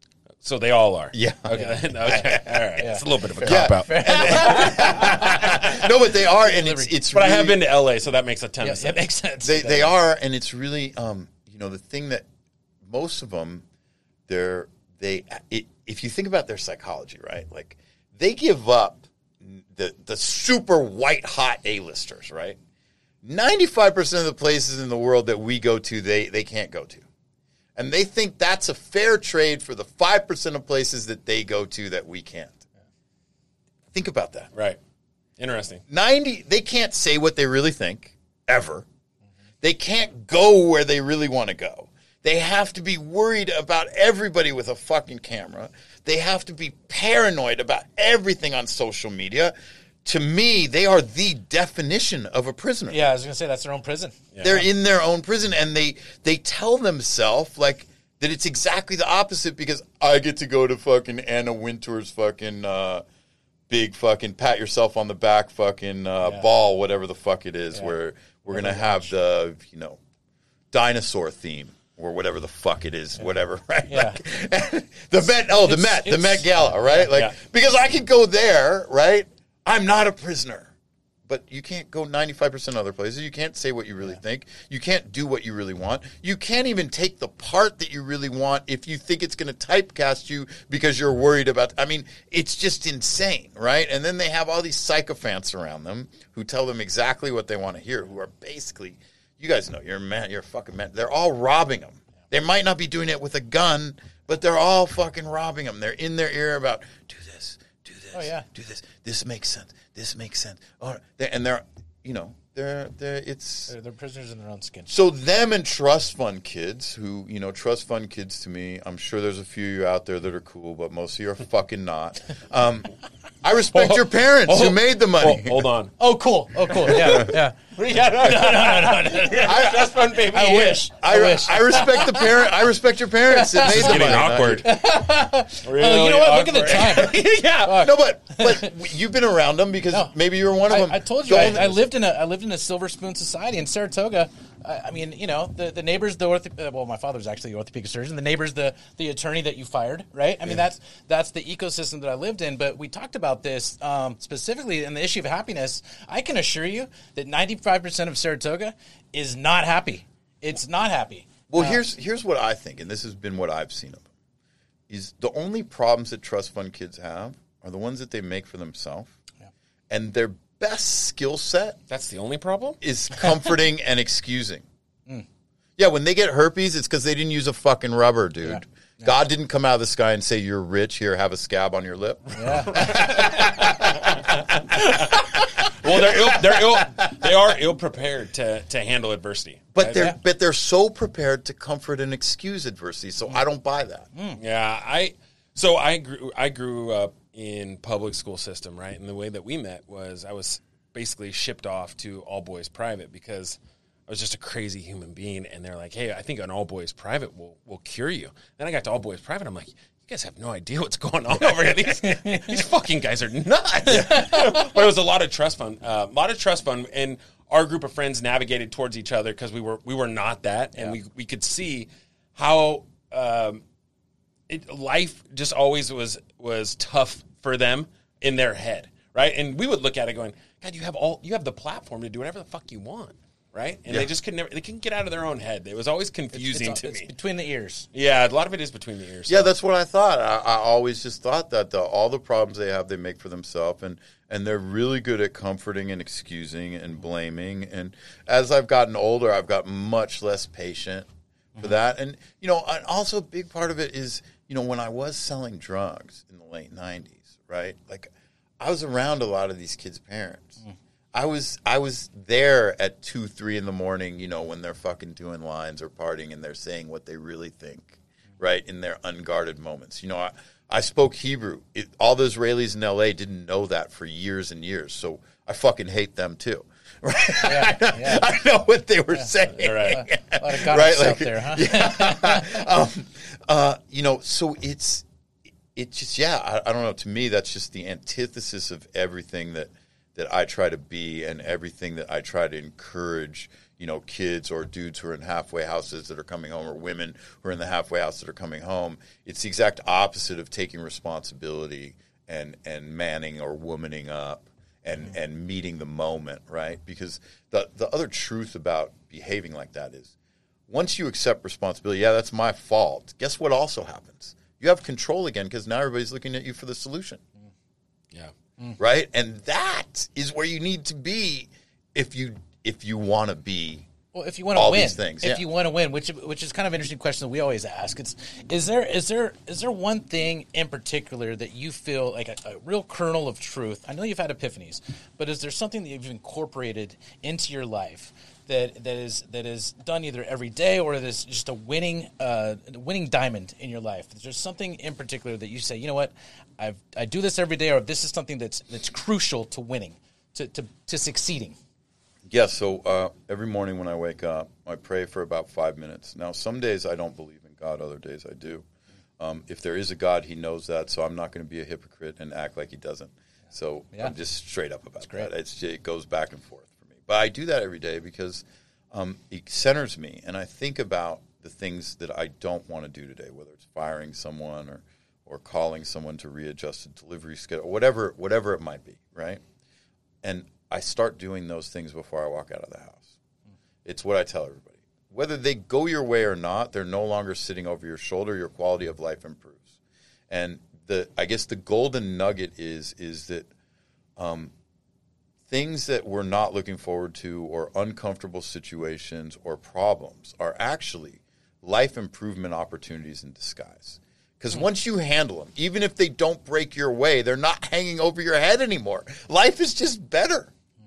S1: So they all are.
S2: Yeah.
S1: Okay. Okay. All right. It's a little bit of a
S2: Yeah.
S1: cop out.
S2: No, but they are, and it's.
S1: But
S2: really,
S1: I have been to LA, so that makes a ton of sense.
S3: That makes sense.
S2: They are, and it's really the thing that most of them if you think about their psychology, right? Like they give up the super white hot A-listers, right? 95% of the places in the world that we go to, they can't go to. And they think that's a fair trade for the 5% of places that they go to that we can't. Think about that.
S1: Right. Interesting.
S2: They can't say what they really think, ever. They can't go where they really want to go. They have to be worried about everybody with a fucking camera. They have to be paranoid about everything on social media. To me, they are the definition of a prisoner.
S3: Yeah, I was going to say that's their own prison.
S1: Yeah.
S2: They're in their own prison, and they tell themselves like that it's exactly the opposite because I get to go to fucking Anna Wintour's fucking big fucking pat yourself on the back fucking ball, whatever the fuck it is, where we're going to have the, dinosaur theme. Or whatever the fuck it is, whatever, right?
S3: Yeah.
S2: Like, the Met Gala, right? Because I could go there, right? I'm not a prisoner. But you can't go 95% other places. You can't say what you really think. You can't do what you really want. You can't even take the part that you really want if you think it's going to typecast you because you're worried about... I mean, it's just insane, right? And then they have all these sycophants around them who tell them exactly what they want to hear, who are basically... You guys know, you're a fucking man. They're all robbing them. They might not be doing it with a gun, but they're all fucking robbing them. They're in their ear about, do this, do this. This makes sense. This makes sense. Oh, and they're
S3: prisoners in their own skin.
S2: So them and trust fund kids who, trust fund kids to me, I'm sure there's a few of you out there that are cool, but most of you are fucking not. I respect your parents who made the money.
S1: Hold on.
S3: Oh, cool. Yeah.
S1: No. Trust fund baby.
S3: I wish.
S2: I respect the parent. I respect your parents that made the money.
S1: Getting awkward. Really
S3: You know what? Look at the time.
S1: Yeah.
S2: No, but you've been around them because maybe you were one of them.
S3: I told you I lived in a Silver Spoon society in Saratoga. I mean, the neighbor's my father's actually the orthopedic surgeon. The neighbor's the attorney that you fired, right? I mean, that's the ecosystem that I lived in. But we talked about this specifically in the issue of happiness. I can assure you that 95% of Saratoga is not happy. It's not happy.
S2: Well, here's what I think, and this has been what I've seen of them, is the only problems that trust fund kids have are the ones that they make for themselves. Yeah. And their best skill set...
S1: That's the only problem?
S2: ...is comforting and excusing. Yeah, when they get herpes, it's because they didn't use a fucking rubber, dude. Yeah. Yeah. God didn't come out of the sky and say, you're rich, here, have a scab on your lip. Yeah.
S1: Well, they are ill prepared to handle adversity.
S2: But they're so prepared to comfort and excuse adversity, so I don't buy that.
S1: Yeah, I grew up in public school system, right? And the way that we met was I was basically shipped off to all boys private because I was just a crazy human being. And they're like, hey, I think an all boys private will cure you. Then I got to all boys private. I'm like, you guys have no idea what's going on over here. These fucking guys are nuts. But it was a lot of trust fund, and our group of friends navigated towards each other because we were not that, and we could see how life just always was tough for them in their head, right? And we would look at it going, God, you have the platform to do whatever the fuck you want. Right? And they just they couldn't get out of their own head. It was always confusing to me.
S3: It's between the ears.
S1: Yeah, a lot of it is between the ears.
S2: Yeah, that's what I thought. I always just thought that all the problems they have, they make for themselves. And they're really good at comforting and excusing and blaming. And as I've gotten older, I've got much less patient for that. And, and also a big part of it is, when I was selling drugs in the late 90s, right? Like, I was around a lot of these kids' parents. I was there at 2, 3 in the morning, when they're fucking doing lines or partying and they're saying what they really think, right, in their unguarded moments. I spoke Hebrew. All the Israelis in L.A. didn't know that for years and years, so I fucking hate them too. Right? Yeah. I know what they were saying.
S1: Right.
S3: A lot of right? Like, there, huh?
S2: So it's just, I don't know. To me, that's just the antithesis of everything that I try to be and everything that I try to encourage, kids or dudes who are in halfway houses that are coming home, or women who are in the halfway house that are coming home. It's the exact opposite of taking responsibility and manning or womaning up and meeting the moment, right? Because the other truth about behaving like that is, once you accept responsibility, yeah, that's my fault. Guess what also happens? You have control again, because now everybody's looking at you for the solution.
S1: Yeah.
S2: Right? And that is where you need to be if you want to be.
S3: Well, if you want to
S2: all
S3: win,
S2: these things,
S3: if you want to win, which is kind of an interesting question that we always ask. Is there one thing in particular that you feel like a real kernel of truth? I know you've had epiphanies, but is there something that you've incorporated into your life that is done either every day, or that is just a winning diamond in your life? Is there something in particular that you say, you know what, I do this every day, or this is something that's crucial to winning, to succeeding?
S2: Yeah, so every morning when I wake up, I pray for about 5 minutes. Now, some days I don't believe in God, other days I do. If there is a God, he knows that, so I'm not going to be a hypocrite and act like he doesn't. So I'm just straight up about that. It goes back and forth for me. But I do that every day because it centers me, and I think about the things that I don't want to do today, whether it's firing someone or calling someone to readjust a delivery schedule, whatever it might be, right? And I start doing those things before I walk out of the house. It's what I tell everybody. Whether they go your way or not, they're no longer sitting over your shoulder. Your quality of life improves. And I guess the golden nugget is that things that we're not looking forward to, or uncomfortable situations or problems, are actually life improvement opportunities in disguise. Because once you handle them, even if they don't break your way, they're not hanging over your head anymore. Life is just better.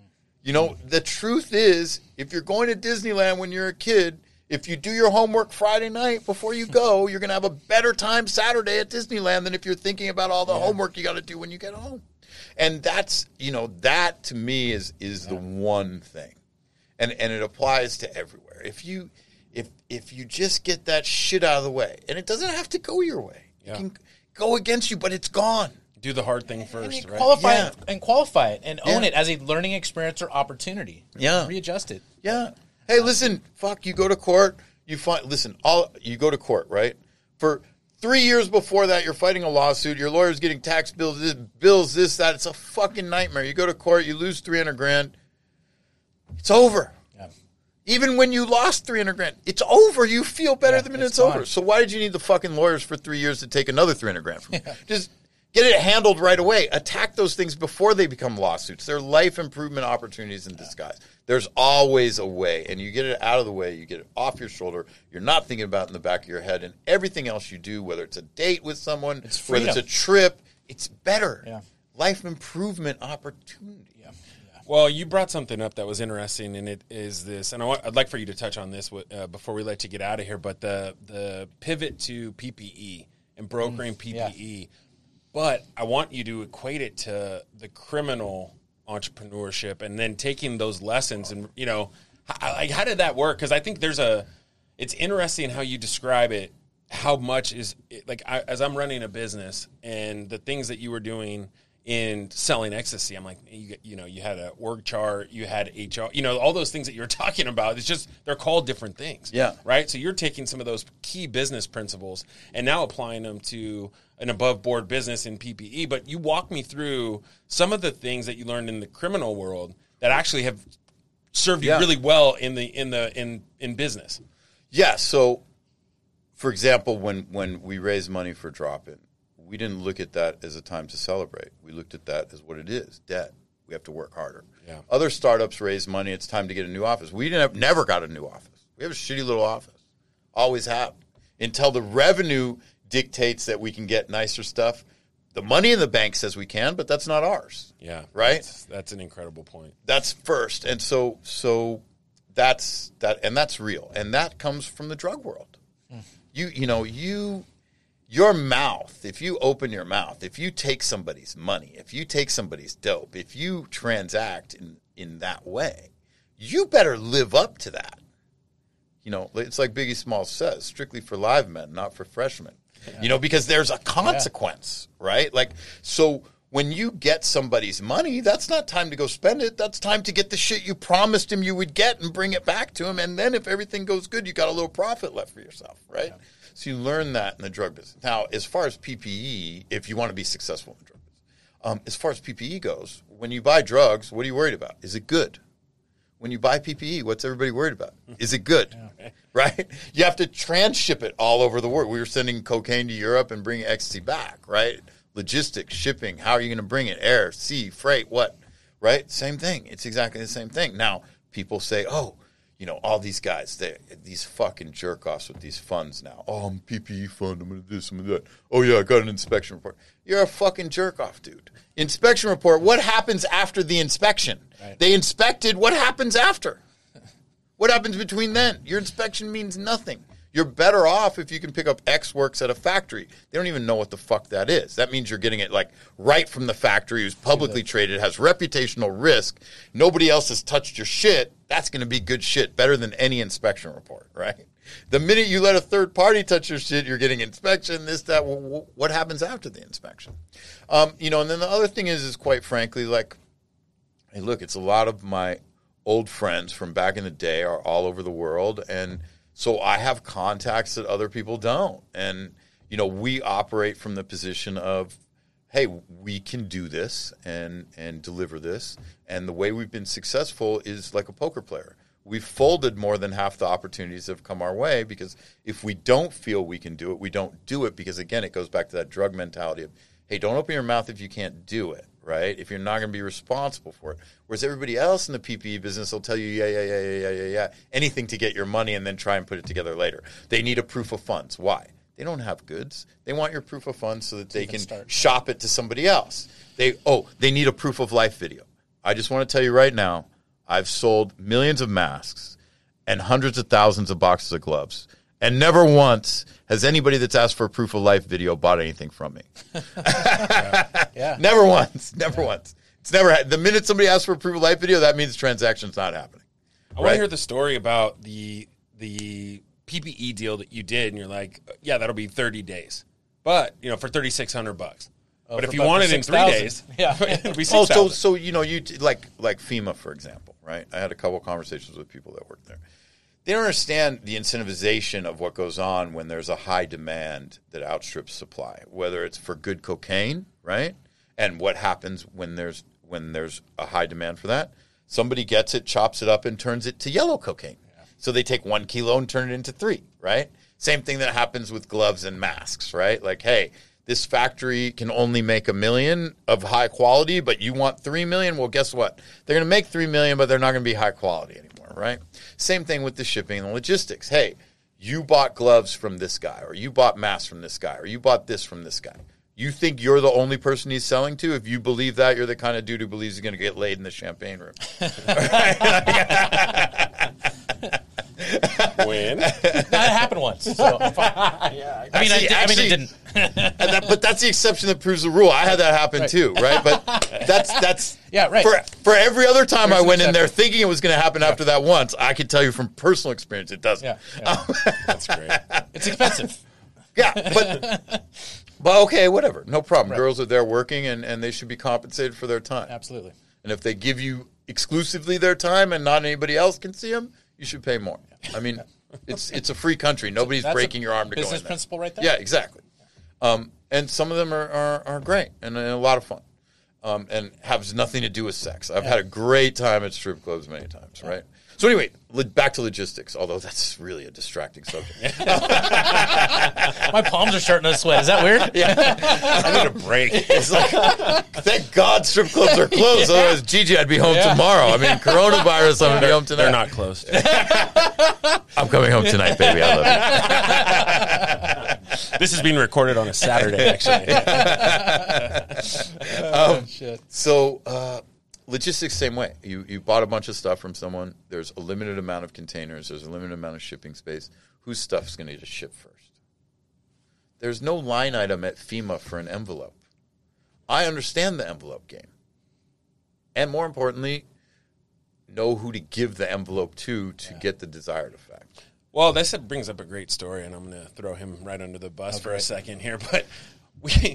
S2: The truth is, if you're going to Disneyland when you're a kid, if you do your homework Friday night before you go, you're going to have a better time Saturday at Disneyland than if you're thinking about all the homework you got to do when you get home. And that's, that to me is the one thing. And it applies to everywhere. If you just get that shit out of the way, and it doesn't have to go your way. It can go against you, but it's gone.
S1: Do the hard thing first,
S3: and
S1: right?
S3: Qualify it and own it as a learning experience or opportunity.
S2: Yeah.
S3: Readjust it.
S2: Yeah. Hey, listen, you go to court, you go to court, right? For 3 years before that, you're fighting a lawsuit, your lawyer's getting tax bills, this, that. It's a fucking nightmare. You go to court, you lose $300,000. It's over. Yeah. Even when you lost $300,000, it's over. You feel better the minute it's over. So why did you need the fucking lawyers for 3 years to take another $300,000 from you? Just get it handled right away. Attack those things before they become lawsuits. They're life improvement opportunities in disguise. There's always a way, and you get it out of the way. You get it off your shoulder. You're not thinking about it in the back of your head. And everything else you do, whether it's a date with someone, whether it's a trip, it's better. Yeah. Life improvement opportunity. Yeah.
S1: Well, you brought something up that was interesting, and it is this, and I'd like for you to touch on this before we let you get out of here, but the pivot to PPE and brokering PPE. Yeah. But I want you to equate it to the criminal entrepreneurship, and then taking those lessons, and how did that work? Because I think it's interesting how you describe it. How much is as I'm running a business, and the things that you were doing in selling ecstasy, I'm like, you had a org chart, you had HR, all those things that you're talking about. It's just they're called different things, right? So you're taking some of those key business principles and now applying them to an above board business in PPE. But you walk me through some of the things that you learned in the criminal world that actually have served you really well in business. Yeah.
S2: So, for example, when we raised money for Drop-In, we didn't look at that as a time to celebrate. We looked at that as what it is, debt. We have to work harder. Yeah. Other startups raise money, it's time to get a new office. We never got a new office. We have a shitty little office. Always have. Until the revenue dictates that we can get nicer stuff. The money in the bank says we can, but that's not ours.
S1: Yeah.
S2: Right?
S1: That's an incredible point.
S2: That's first. And so that's that, and that's real. And that comes from the drug world. Your mouth, if you open your mouth, if you take somebody's money, if you take somebody's dope, if you transact in that way, you better live up to that. It's like Biggie Smalls says, strictly for live men, not for freshmen. Yeah. Because there's a consequence, right? So when you get somebody's money, that's not time to go spend it. That's time to get the shit you promised him you would get and bring it back to him. And then if everything goes good, you got a little profit left for yourself, right? Yeah. So you learn that in the drug business. Now, as far as PPE, if you want to be successful in the drug business, as far as PPE goes, when you buy drugs, what are you worried about? Is it good? When you buy PPE, what's everybody worried about? Is it good? Yeah. Right? You have to transship it all over the world. We were sending cocaine to Europe and bringing ecstasy back, right? Logistics, shipping, how are you going to bring it? Air, sea, freight, what? Right? Same thing. It's exactly the same thing. Now, people say, oh, all these guys, these fucking jerk-offs with these funds now. Oh, I'm PPE fund, I'm going to do this, I'm going to do that. Oh, yeah, I got an inspection report. You're a fucking jerk-off, dude. Inspection report, what happens after the inspection? Right. They inspected, what happens after? What happens between then? Your inspection means nothing. You're better off if you can pick up X works at a factory. They don't even know what the fuck that is. That means you're getting it right from the factory, who's publicly traded, has reputational risk. Nobody else has touched your shit. That's going to be good shit, better than any inspection report, right? The minute you let a third party touch your shit, you're getting inspection, this, that. What happens after the inspection? And then the other thing is quite frankly, hey, look, it's a lot of my old friends from back in the day are all over the world, and so I have contacts that other people don't. And, we operate from the position of, hey, we can do this and deliver this. And the way we've been successful is like a poker player. We've folded more than half the opportunities that have come our way, because if we don't feel we can do it, we don't do it, because, again, it goes back to that drug mentality of, hey, don't open your mouth if you can't do it, right? If you're not going to be responsible for it. Whereas everybody else in the PPE business will tell you, yeah, anything to get your money and then try and put it together later. They need a proof of funds. Why? They don't have goods. They want your proof of funds so that they can shop it to somebody else. They need a proof of life video. I just want to tell you right now, I've sold millions of masks and hundreds of thousands of boxes of gloves, and never once has anybody that's asked for a proof of life video bought anything from me. Yeah. Never once. It's never had. The minute somebody asks for a proof of life video, that means the transaction's not happening.
S1: I want to hear the story about the PPE deal that you did, and you're like, yeah, that'll be 30 days. But, for $3,600. But if you want it in 3 days, it'll be $6,000.
S2: So you like FEMA, for example, right? I had a couple of conversations with people that work there. They don't understand the incentivization of what goes on when there's a high demand that outstrips supply, whether it's for good cocaine, right? And what happens when there's a high demand for that? Somebody gets it, chops it up, and turns it to yellow cocaine. Yeah. So they take 1 kilo and turn it into 3, right? Same thing that happens with gloves and masks, right? Like, hey, this factory can only make 1 million of high quality, but you want 3 million? Well, guess what? They're going to make 3 million, but they're not going to be high quality anymore, right? Same thing with the shipping and logistics. Hey, you bought gloves from this guy, or you bought masks from this guy, or you bought this from this guy. You think you're the only person he's selling to? If you believe that, you're the kind of dude who believes he's going to get laid in the champagne room.
S1: When?
S3: That happened once. So I'm fine. It didn't.
S2: But that's the exception that proves the rule. I had that happen too, right? But that's
S3: yeah, right.
S2: For every other time I went in there thinking it was going to happen after that once, I could tell you from personal experience it doesn't.
S3: Yeah. That's great. It's expensive.
S2: Yeah, but okay, whatever. No problem. Right. Girls are there working, and they should be compensated for their time.
S3: Absolutely.
S2: And if they give you exclusively their time and not anybody else can see them, you should pay more. I mean, it's a free country. Nobody's breaking your arm to go in there.
S3: Business principle right there.
S2: Yeah, exactly. And some of them are great and a lot of fun, and have nothing to do with sex. I've had a great time at strip clubs many times, right? So anyway, back to logistics, although that's really a distracting subject.
S3: My palms are starting to sweat. Is that weird?
S2: Yeah.
S1: I need a break.
S2: It's like, thank God strip clubs are closed. Otherwise, Gigi, I'd be home tomorrow. I mean, coronavirus, I'm going to be home tonight.
S1: They're not closed.
S2: I'm coming home tonight, baby. I love
S1: you. This is being recorded on a Saturday, actually.
S3: Shit.
S2: So, logistics, same way. You bought a bunch of stuff from someone. There's a limited amount of containers. There's a limited amount of shipping space. Whose stuff's going to get shipped first? There's no line item at FEMA for an envelope. I understand the envelope game. And more importantly, know who to give the envelope to get the desired effect.
S1: Well, this brings up a great story, and I'm going to throw him right under the bus for a second here. But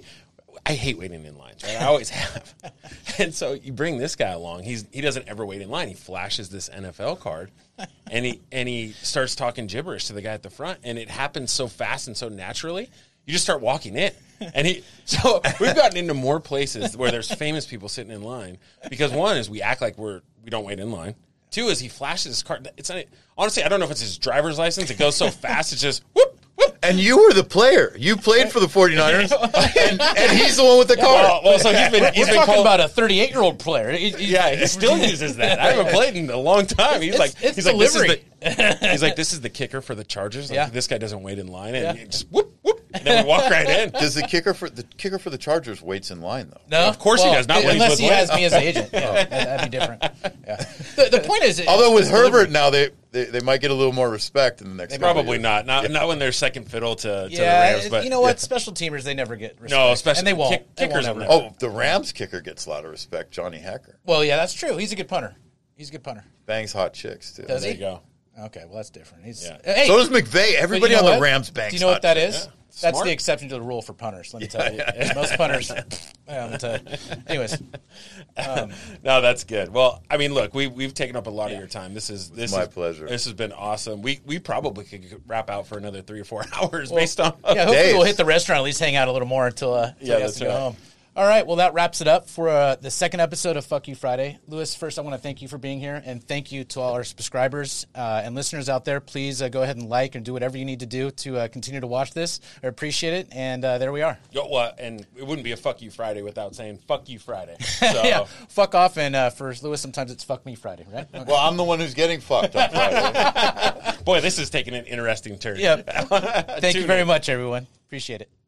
S1: I hate waiting in lines, right? I always have. And so you bring this guy along. He doesn't ever wait in line. He flashes this NFL card, and he starts talking gibberish to the guy at the front, and it happens so fast and so naturally. You just start walking in. So we've gotten into more places where there's famous people sitting in line because one is we act like we don't wait in line. Two is he flashes his card. It's not, honestly, I don't know if it's his driver's license. It goes so fast. It's just whoop, whoop.
S2: And you were the player. You played for the 49ers, and he's the one with the card.
S1: Well, so he's
S3: We're
S1: been
S3: talking
S1: called,
S3: about a 38-year-old player.
S1: Yeah, he still uses that. I haven't played in a long time. He's like,
S3: delivery.
S1: this is the kicker for the Chargers. Like,
S3: Yeah.
S1: This guy doesn't wait in line, and he just whoop whoop, and then we walk right in.
S2: Does the kicker for the Chargers waits in line though?
S3: No,
S1: Of course he does, not when he's
S3: unless
S1: with
S3: he
S1: Lance.
S3: has me as an agent. Yeah, that'd be different. Yeah. The point is,
S2: Although with
S3: it's delivery.
S2: Herbert now they might get a little more respect in the next. couple
S1: Probably
S2: years.
S1: not when they're second fiddle to the
S3: Yeah,
S1: Rams. But
S3: you know what? Special teamers, they never get respect.
S1: No, special-
S3: and they won't. They
S1: kickers
S3: won't
S1: will
S3: ever.
S1: never.
S2: Oh, the Rams kicker gets a lot of respect. Johnny Hecker
S3: Well, yeah, that's true. He's a good punter. He's a good punter.
S2: bangs hot chicks too.
S3: Does
S1: there
S3: he?
S1: you go.
S3: Okay, well, that's different. He's
S1: Yeah.
S3: hey,
S2: So does McVay.
S3: but
S2: Everybody
S3: you know
S2: on
S3: what?
S2: the Rams bangs.
S3: Do you know what
S2: hot
S3: that
S2: chicks.
S3: is?
S1: Yeah.
S3: That's
S1: Smart.
S3: the exception to the rule for punters. Let me tell you. Most punters. Let me tell you. Anyways,
S1: No, that's good. Well, I mean, look, we've taken up a lot of your time. This is
S2: my pleasure.
S1: This has been awesome. We probably could wrap out for another 3 or 4 hours based on
S3: yeah, hopefully
S2: days.
S3: we'll hit the restaurant, at least hang out a little more until he has
S1: that's
S3: to go
S1: right.
S3: home. All right, well, that wraps it up for the second episode of Fuck You Friday. Lewis, first, I want to thank you for being here, and thank you to all our subscribers and listeners out there. Please go ahead and like and do whatever you need to do to continue to watch this. I appreciate it, and there we are.
S1: and it wouldn't be a Fuck You Friday without saying Fuck You Friday. So,
S3: Yeah, fuck off, and for Lewis, sometimes it's Fuck Me Friday, right? Okay.
S2: Well, I'm the one who's getting fucked on Friday.
S1: boy, this is taking an interesting turn.
S3: Yep. Thank you
S1: Tune
S3: very
S1: in.
S3: much, everyone. Appreciate it.